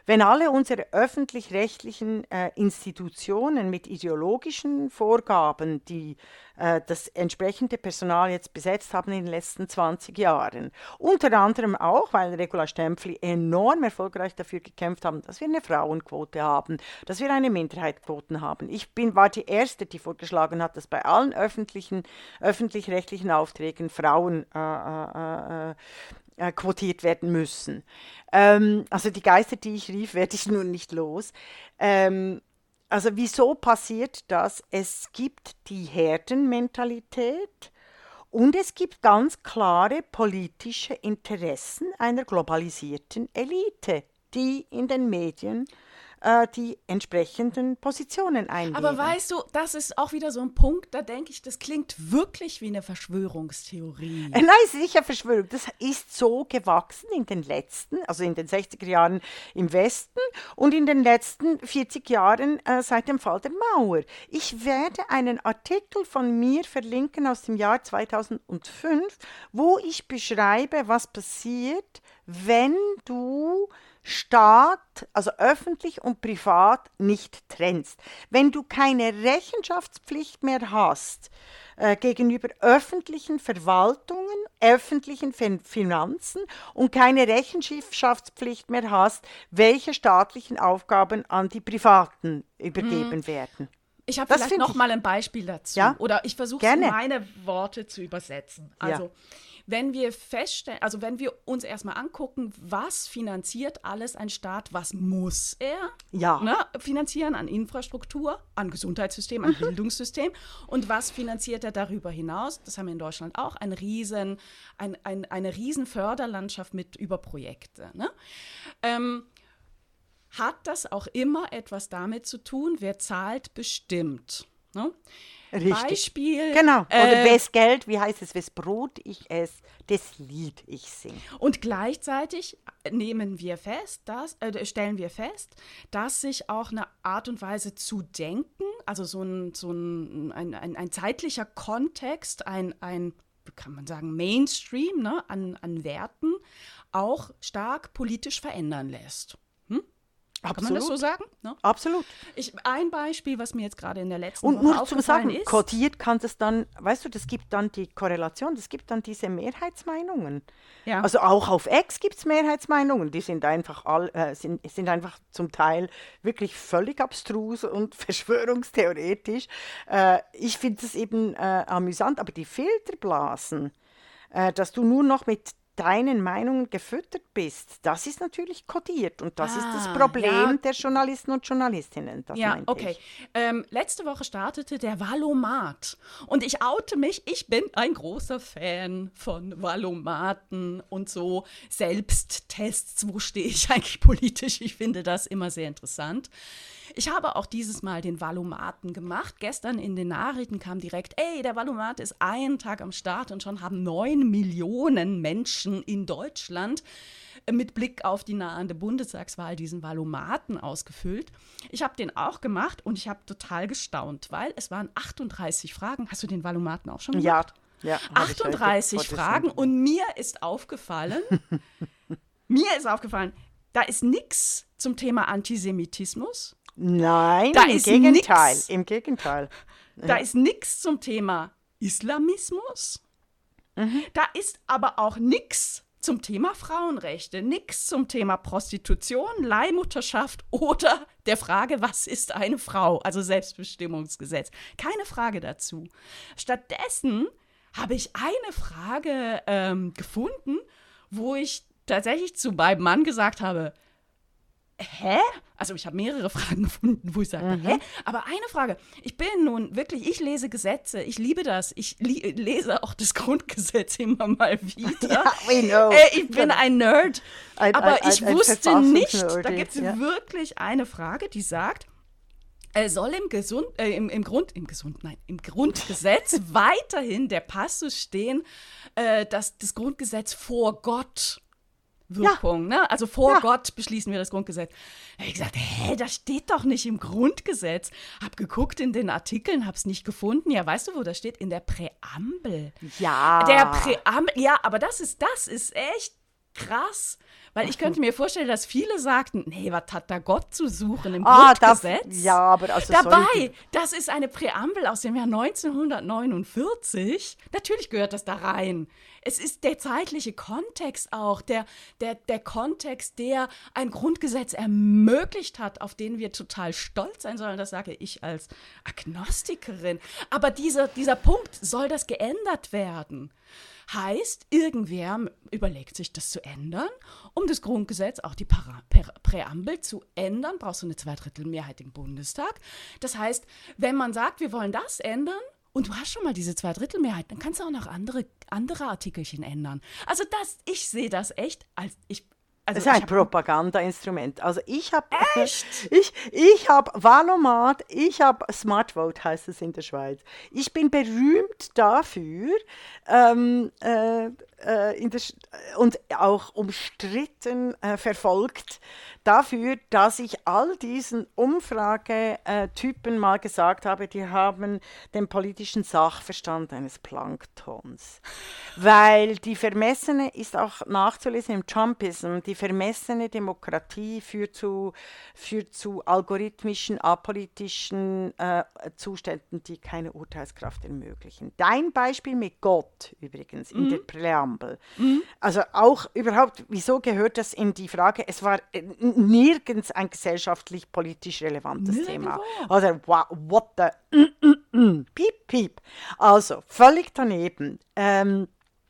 Wenn alle unsere öffentlich-rechtlichen äh, Institutionen mit ideologischen Vorgaben, die äh, das entsprechende Personal jetzt besetzt haben in den letzten zwanzig Jahren, unter anderem auch, weil Regula Stempfli enorm erfolgreich dafür gekämpft haben, dass wir eine Frauenquote haben, dass wir eine Minderheitsquote haben. Ich bin, war die Erste, die vorgeschlagen hat, dass bei allen öffentlichen, öffentlich-rechtlichen Aufträgen Frauen äh, äh, äh, quotiert werden müssen. Ähm, also die Geister, die ich rief, werde ich nun nicht los. Ähm, also wieso passiert das? Es gibt die Herdenmentalität und es gibt ganz klare politische Interessen einer globalisierten Elite, die in den Medien äh, die entsprechenden Positionen einnehmen. Aber weißt du, das ist auch wieder so ein Punkt, da denke ich, das klingt wirklich wie eine Verschwörungstheorie. Äh, nein, es ist nicht eine Verschwörung. Das ist so gewachsen in den letzten, also in den sechziger Jahren im Westen und in den letzten vierzig Jahren äh, seit dem Fall der Mauer. Ich werde einen Artikel von mir verlinken aus dem Jahr zweitausendfünf, wo ich beschreibe, was passiert, wenn du Staat, also öffentlich und privat, nicht trennst. Wenn du keine Rechenschaftspflicht mehr hast äh, gegenüber öffentlichen Verwaltungen, öffentlichen fin- Finanzen und keine Rechenschaftspflicht mehr hast, welche staatlichen Aufgaben an die Privaten übergeben mhm. werden. Ich habe vielleicht noch ich, mal ein Beispiel dazu. Ja? Oder ich versuche meine Worte zu übersetzen. Also ja. Wenn wir feststellen, also wenn wir uns erstmal angucken, was finanziert alles ein Staat, was muss er ja. ne, finanzieren an Infrastruktur, an Gesundheitssystem, an mhm. Bildungssystem und was finanziert er darüber hinaus? Das haben wir in Deutschland auch, ein riesen, ein, ein, eine riesen Förderlandschaft mit über Projekte. Ne? Ähm, hat das auch immer etwas damit zu tun, wer zahlt, bestimmt. Ne? Richtig. Beispiel. Genau. Oder äh, wes Geld, wie heißt es, wes Brot ich esse, das Lied ich singe. Und gleichzeitig nehmen wir fest, dass, äh, stellen wir fest, dass sich auch eine Art und Weise zu denken, also so ein, so ein, ein, ein, ein zeitlicher Kontext, ein, ein, kann man sagen, Mainstream ne, an, an Werten, auch stark politisch verändern lässt. Hm? Absolut. Kann man das so sagen? Ne? Absolut. Ich, ein Beispiel, was mir jetzt gerade in der letzten Und Woche nur aufgefallen zum Sagen, ist. kodiert kann das dann, weißt du, das gibt dann die Korrelation, das gibt dann diese Mehrheitsmeinungen. Ja. Also auch auf X gibt es Mehrheitsmeinungen, die sind einfach, all, äh, sind, sind einfach zum Teil wirklich völlig abstrus und verschwörungstheoretisch. Äh, ich finde das eben äh, amüsant, aber die Filterblasen, äh, dass du nur noch mit deinen Meinungen gefüttert bist, das ist natürlich kodiert und das ah, ist das Problem ja. der Journalisten und Journalistinnen. Das ja, okay. Ähm, letzte Woche startete der Valomat und ich oute mich, ich bin ein großer Fan von Valomaten und so Selbsttests. Wo stehe ich eigentlich politisch? Ich finde das immer sehr interessant. Ich habe auch dieses Mal den Valomaten gemacht. Gestern in den Nachrichten kam direkt, ey, der Valomat ist einen Tag am Start und schon haben neun Millionen Menschen in Deutschland mit Blick auf die nahende Bundestagswahl diesen Valomaten ausgefüllt. Ich habe den auch gemacht und ich habe total gestaunt, weil es waren achtunddreißig Fragen. Hast du den Valomaten auch schon gemacht? Ja. ja achtunddreißig Fragen und mir ist aufgefallen, mir ist aufgefallen, da ist nichts zum Thema Antisemitismus. Nein, da im ist Gegenteil, nix, im Gegenteil. Da ist nichts zum Thema Islamismus. Mhm. Da ist aber auch nichts zum Thema Frauenrechte, nichts zum Thema Prostitution, Leihmutterschaft oder der Frage, was ist eine Frau, also Selbstbestimmungsgesetz. Keine Frage dazu. Stattdessen habe ich eine Frage ähm, gefunden, wo ich tatsächlich zu meinem Mann gesagt habe, hä? Also ich habe mehrere Fragen gefunden, wo ich sage, mhm. hä? Aber eine Frage, ich bin nun wirklich, ich lese Gesetze, ich liebe das, ich li- lese auch das Grundgesetz immer mal wieder. Ja, we know. Äh, ich bin ein Nerd, ein, aber ein, ich ein, wusste ein nicht, Nerd, da gibt es ja. wirklich eine Frage, die sagt, äh, soll im, Gesund, äh, im, im, Grund, im, Gesund, nein, im Grundgesetz weiterhin der Passus stehen, äh, dass das Grundgesetz vor Gott Wirkung, ja. ne? Also vor ja. Gott beschließen wir das Grundgesetz. Da habe ich gesagt, hä, das steht doch nicht im Grundgesetz. Hab geguckt in den Artikeln, hab's nicht gefunden. Ja, weißt du, wo das steht? In der Präambel. Ja. Der Präambel, ja, aber das ist, das ist echt krass, Weil ich könnte mir vorstellen, dass viele sagten, nee, was hat da Gott zu suchen im ah, Grundgesetz? Das, ja, aber also Dabei, das ist eine Präambel aus dem Jahr neunzehnhundertneunundvierzig. Natürlich gehört das da rein. Es ist der zeitliche Kontext auch, der, der, der Kontext, der ein Grundgesetz ermöglicht hat, auf den wir total stolz sein sollen. Das sage ich als Agnostikerin. Aber dieser, dieser Punkt, soll das geändert werden? Heißt, irgendwer überlegt sich, das zu ändern. Um das Grundgesetz, auch die Para- Prä- Präambel zu ändern, brauchst du eine Zweidrittelmehrheit im Bundestag. Das heißt, wenn man sagt, wir wollen das ändern, und du hast schon mal diese Zweidrittelmehrheit, dann kannst du auch noch andere, andere Artikelchen ändern. Also das, ich sehe das echt als... Ich, also das ist ein hab, Propagandainstrument. Also ich habe Echt? ich, ich habe Valomat, ich habe Smart Vote, heißt es in der Schweiz. Ich bin berühmt dafür ähm, äh, äh, in der, und auch umstritten äh, verfolgt dafür, dass ich all diesen Umfragetypen mal gesagt habe, die haben den politischen Sachverstand eines Planktons. Weil die vermessene, ist auch nachzulesen im Trumpism, die vermessene Demokratie führt zu, führt zu algorithmischen, apolitischen äh, Zuständen, die keine Urteilskraft ermöglichen. Dein Beispiel mit Gott übrigens in Mhm. der Präambel. Mhm. Also auch überhaupt, wieso gehört das in die Frage, es war äh, nirgends ein gesellschaftlich-politisch relevantes Nirgendwo. Thema. Also, wow, what the, mm, mm, mm, piep, piep. Also, völlig daneben. Ähm,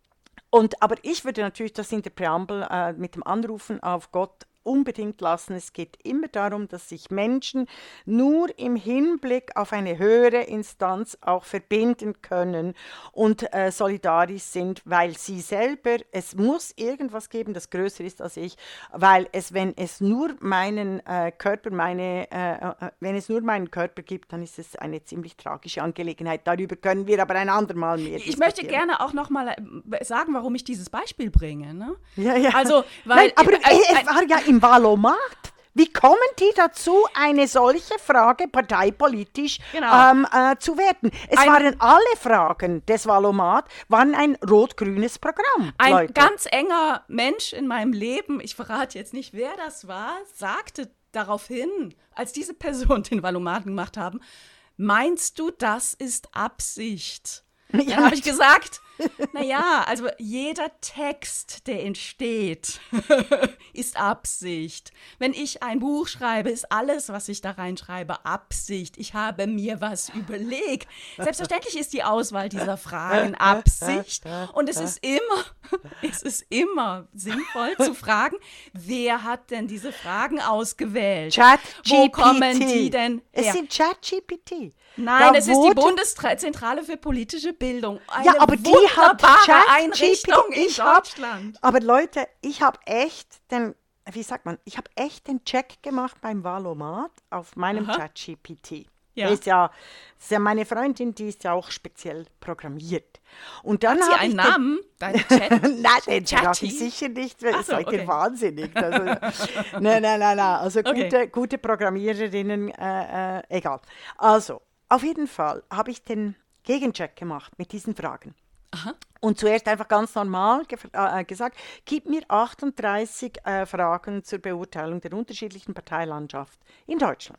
und, aber ich würde natürlich das in der Präambel äh, mit dem Anrufen auf Gott unbedingt lassen. Es geht immer darum, dass sich Menschen nur im Hinblick auf eine höhere Instanz auch verbinden können und äh, solidarisch sind, weil sie selber, es muss irgendwas geben, das größer ist als ich, weil es, wenn es nur meinen äh, Körper, meine, äh, äh, wenn es nur meinen Körper gibt, dann ist es eine ziemlich tragische Angelegenheit. Darüber können wir aber ein andermal mehr Ich möchte diskutieren. gerne auch noch mal äh, sagen, warum ich dieses Beispiel bringe. Ne? Ja, ja. Also, weil Nein, aber äh, äh, äh, es war ja im Valomat. Wie kommen die dazu, eine solche Frage parteipolitisch Genau. ähm, äh, zu werten? Es Ein- waren alle Fragen des Valomat, waren ein rot-grünes Programm, Ein Leute. ganz enger Mensch in meinem Leben, ich verrate jetzt nicht, wer das war, sagte daraufhin, als diese Person den Valomaten gemacht haben, meinst du, das ist Absicht? Dann Ja, habe ich gesagt, naja, also jeder Text, der entsteht, ist Absicht. Wenn ich ein Buch schreibe, ist alles, was ich da reinschreibe, Absicht. Ich habe mir was überlegt. Selbstverständlich ist die Auswahl dieser Fragen Absicht. Und es ist immer, es ist immer sinnvoll zu fragen, wer hat denn diese Fragen ausgewählt? Chat Wo kommen die denn Es her? sind ChatGPT. Nein, Da es ist die wurde- Bundeszentrale für politische Bildung. Eine Ja, aber die hat wunderbare ChatGPT. Einrichtung in Ich hab- Deutschland. Aber Leute, ich habe echt den, wie sagt man, ich habe echt den Check gemacht beim Valomat auf meinem Aha. ChatGPT. Ja. Der Ist ja, das ist ja meine Freundin, die ist ja auch speziell programmiert. Und dann Hat sie habe einen ich Namen? Deine Chat? Den, nein, den sage Chatty? ich sicher nicht. Ach so, Seid ihr okay. wahnsinnig? Also, nein, nein, nein, nein. Also Okay. gute, gute Programmiererinnen, äh, äh, egal. Also, auf jeden Fall habe ich den Gegencheck gemacht mit diesen Fragen. Aha. Und zuerst einfach ganz normal gef- äh, gesagt, gib mir achtunddreißig äh, Fragen zur Beurteilung der unterschiedlichen Parteilandschaft in Deutschland.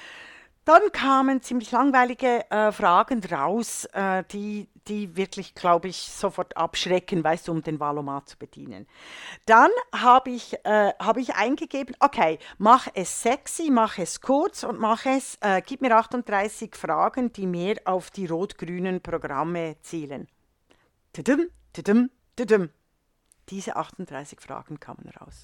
Dann kamen ziemlich langweilige äh, Fragen raus, äh, die, die wirklich, glaube ich, sofort abschrecken, weißt du, um den Valomat zu bedienen. Dann habe ich, äh, hab ich eingegeben, okay, mach es sexy, mach es kurz und mach es, äh, gib mir achtunddreißig Fragen, die mehr auf die rot-grünen Programme zielen. Tudum, tudum, tudum. Diese achtunddreißig Fragen kamen raus.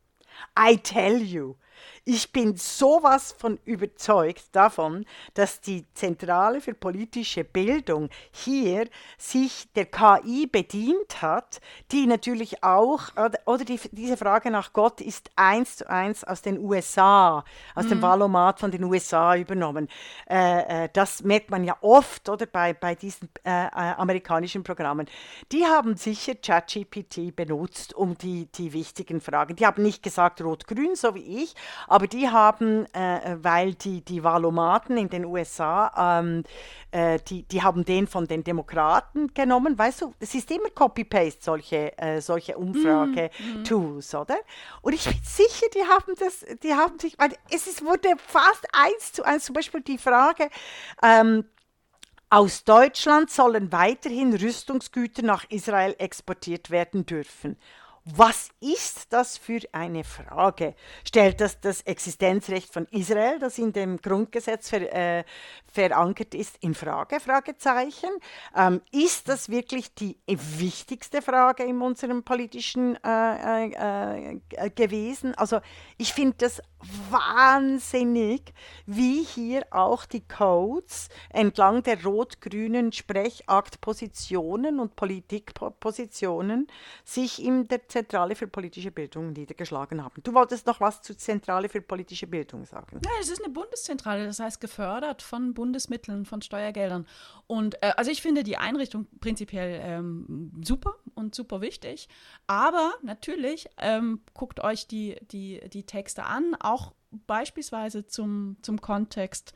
I tell you, ich bin sowas von überzeugt davon, dass die Zentrale für politische Bildung hier sich der K I bedient hat, die natürlich auch, oder, oder die, diese Frage nach Gott ist eins zu eins aus den U S A, aus dem Valomat von den U S A übernommen. Äh, äh, das merkt man ja oft, oder, bei, bei diesen äh, äh, amerikanischen Programmen. Die haben sicher ChatGPT benutzt, um die, die wichtigen Fragen. Die haben nicht gesagt, gesagt rot-grün, so wie ich, aber die haben, äh, weil die, die Wahlomaten in den U S A, ähm, äh, die, die haben den von den Demokraten genommen, weißt du, es ist immer Copy-Paste, solche, äh, solche Umfrage-Tools, oder? Und ich bin sicher, die haben das, die haben sich, weil es ist, wurde fast eins zu eins, zum Beispiel die Frage, ähm, aus Deutschland sollen weiterhin Rüstungsgüter nach Israel exportiert werden dürfen. Was ist das für eine Frage? Stellt das das Existenzrecht von Israel, das in dem Grundgesetz ver, äh, verankert ist, in Frage? Fragezeichen. Ähm, ist das wirklich die wichtigste Frage in unserem politischen äh, äh, äh, gewesen? Also ich finde das wahnsinnig, wie hier auch die Codes entlang der rot-grünen Sprechaktpositionen und Politikpositionen sich in der Zentrale für politische Bildung niedergeschlagen haben. Du wolltest noch was zur Zentrale für politische Bildung sagen? Ja, es ist eine Bundeszentrale, das heißt gefördert von Bundesmitteln, von Steuergeldern. Und äh, also ich finde die Einrichtung prinzipiell ähm, super und super wichtig. Aber natürlich ähm, guckt euch die, die, die Texte an, auch beispielsweise zum, zum Kontext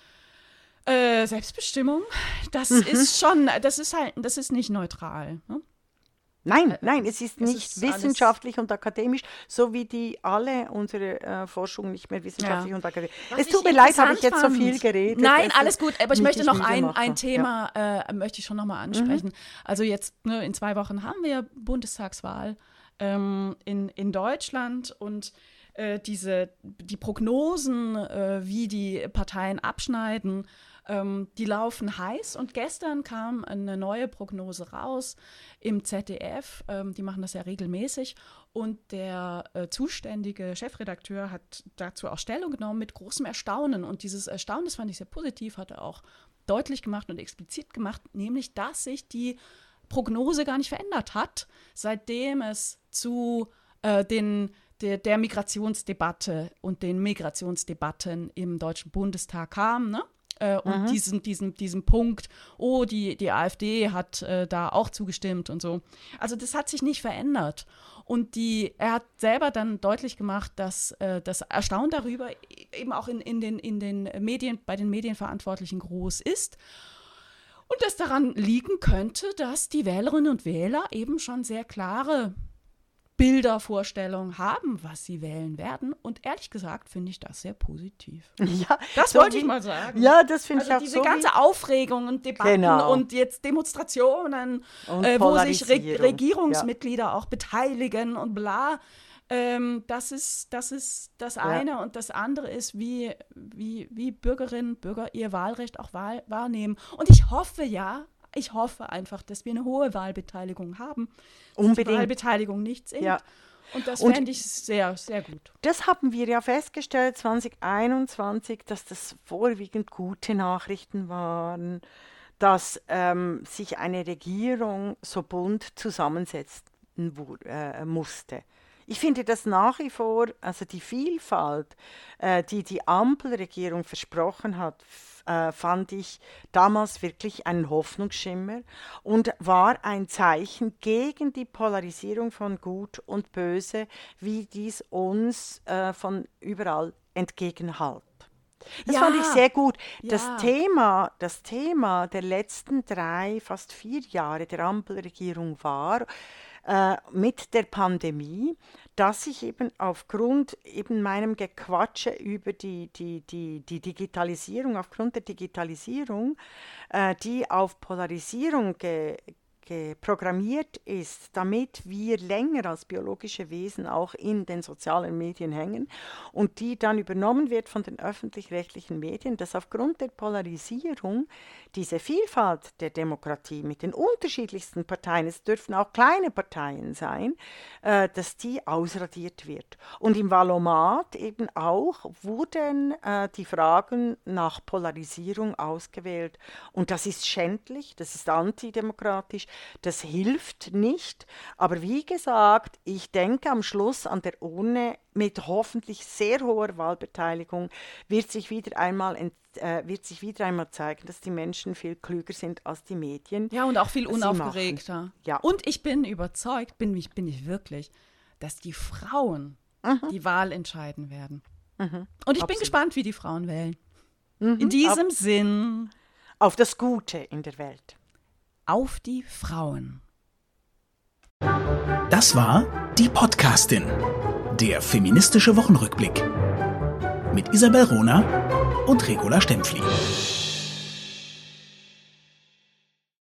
äh, Selbstbestimmung. Das mhm. ist schon, das ist halt, das ist nicht neutral. Ne? Nein, nein, es ist es nicht ist wissenschaftlich und akademisch, so wie die alle unsere äh, Forschung nicht mehr wissenschaftlich ja. und akademisch. Was es tut mir leid, habe ich jetzt fand. so viel geredet. Nein, alles gut, aber ich möchte noch ein, ein Thema, ja. äh, möchte ich schon noch mal ansprechen. Mhm. Also jetzt, ne, in zwei Wochen haben wir Bundestagswahl ähm, in, in Deutschland und äh, diese, die Prognosen, äh, wie die Parteien abschneiden, Ähm, die laufen heiß und gestern kam eine neue Prognose raus im Z D F, ähm, die machen das ja regelmäßig und der äh, zuständige Chefredakteur hat dazu auch Stellung genommen mit großem Erstaunen und dieses Erstaunen, das fand ich sehr positiv, hat er auch deutlich gemacht und explizit gemacht, nämlich, dass sich die Prognose gar nicht verändert hat, seitdem es zu äh, den der, der Migrationsdebatte und den Migrationsdebatten im Deutschen Bundestag kam, ne? Äh, und mhm. diesen, diesen, diesen Punkt, oh, die, die AfD hat äh, da auch zugestimmt und so. Also das hat sich nicht verändert. Und die, er hat selber dann deutlich gemacht, dass äh, das Erstaunen darüber eben auch in, in, den, in den Medien, bei den Medienverantwortlichen groß ist. Und das daran liegen könnte, dass die Wählerinnen und Wähler eben schon sehr klare Bildervorstellungen haben, was sie wählen werden. Und ehrlich gesagt finde ich das sehr positiv. Ja, das so wollte wie, ich mal sagen. Ja, das finde also ich auch diese so. Diese ganze Aufregung und Debatten genau. und jetzt Demonstrationen, und äh, wo sich Re- Regierungsmitglieder ja. auch beteiligen und bla. Ähm, das ist das, ist das eine. Ja. Und das andere ist, wie, wie, wie Bürgerinnen und Bürger ihr Wahlrecht auch wahr, wahrnehmen. Und ich hoffe ja, Ich hoffe einfach, dass wir eine hohe Wahlbeteiligung haben. Unbedingt. Die Wahlbeteiligung nicht sinkt. Ja. Und das fände ich sehr, sehr gut. Das haben wir ja festgestellt zwanzig einundzwanzig, dass das vorwiegend gute Nachrichten waren, dass ähm, sich eine Regierung so bunt zusammensetzen äh, musste. Ich finde das nach wie vor, also die Vielfalt, äh, die die Ampelregierung versprochen hat, f- äh, fand ich damals wirklich einen Hoffnungsschimmer und war ein Zeichen gegen die Polarisierung von Gut und Böse, wie dies uns äh, von überall entgegenhallt. Das ja, fand ich sehr gut. Das, ja. Thema, das Thema der letzten drei, fast vier Jahre der Ampelregierung war, äh, mit der Pandemie, dass ich eben aufgrund eben meinem Gequatsche über die, die, die, die Digitalisierung, aufgrund der Digitalisierung, äh, die auf Polarisierung ge, ge programmiert ist, damit wir länger als biologische Wesen auch in den sozialen Medien hängen und die dann übernommen wird von den öffentlich-rechtlichen Medien, dass aufgrund der Polarisierung diese Vielfalt der Demokratie mit den unterschiedlichsten Parteien, es dürfen auch kleine Parteien sein, äh, dass die ausradiert wird. Und im Wahlomat eben auch wurden äh, die Fragen nach Polarisierung ausgewählt. Und das ist schändlich, das ist antidemokratisch, das hilft nicht. Aber wie gesagt, ich denke am Schluss an der Urne mit hoffentlich sehr hoher Wahlbeteiligung wird sich wieder einmal ent Äh, wird sich wieder einmal zeigen, dass die Menschen viel klüger sind als die Medien. Ja, und auch viel unaufgeregter. Ja. Und ich bin überzeugt, bin ich, bin ich wirklich, dass die Frauen Mhm. die Wahl entscheiden werden. Mhm. Und ich bin Absolut. gespannt, wie die Frauen wählen. Mhm. In diesem auf, Sinn, auf das Gute in der Welt. auf die Frauen. Das war Die Podcastin, der feministische Wochenrückblick mit Isabel Rohner und Regula Stempfli.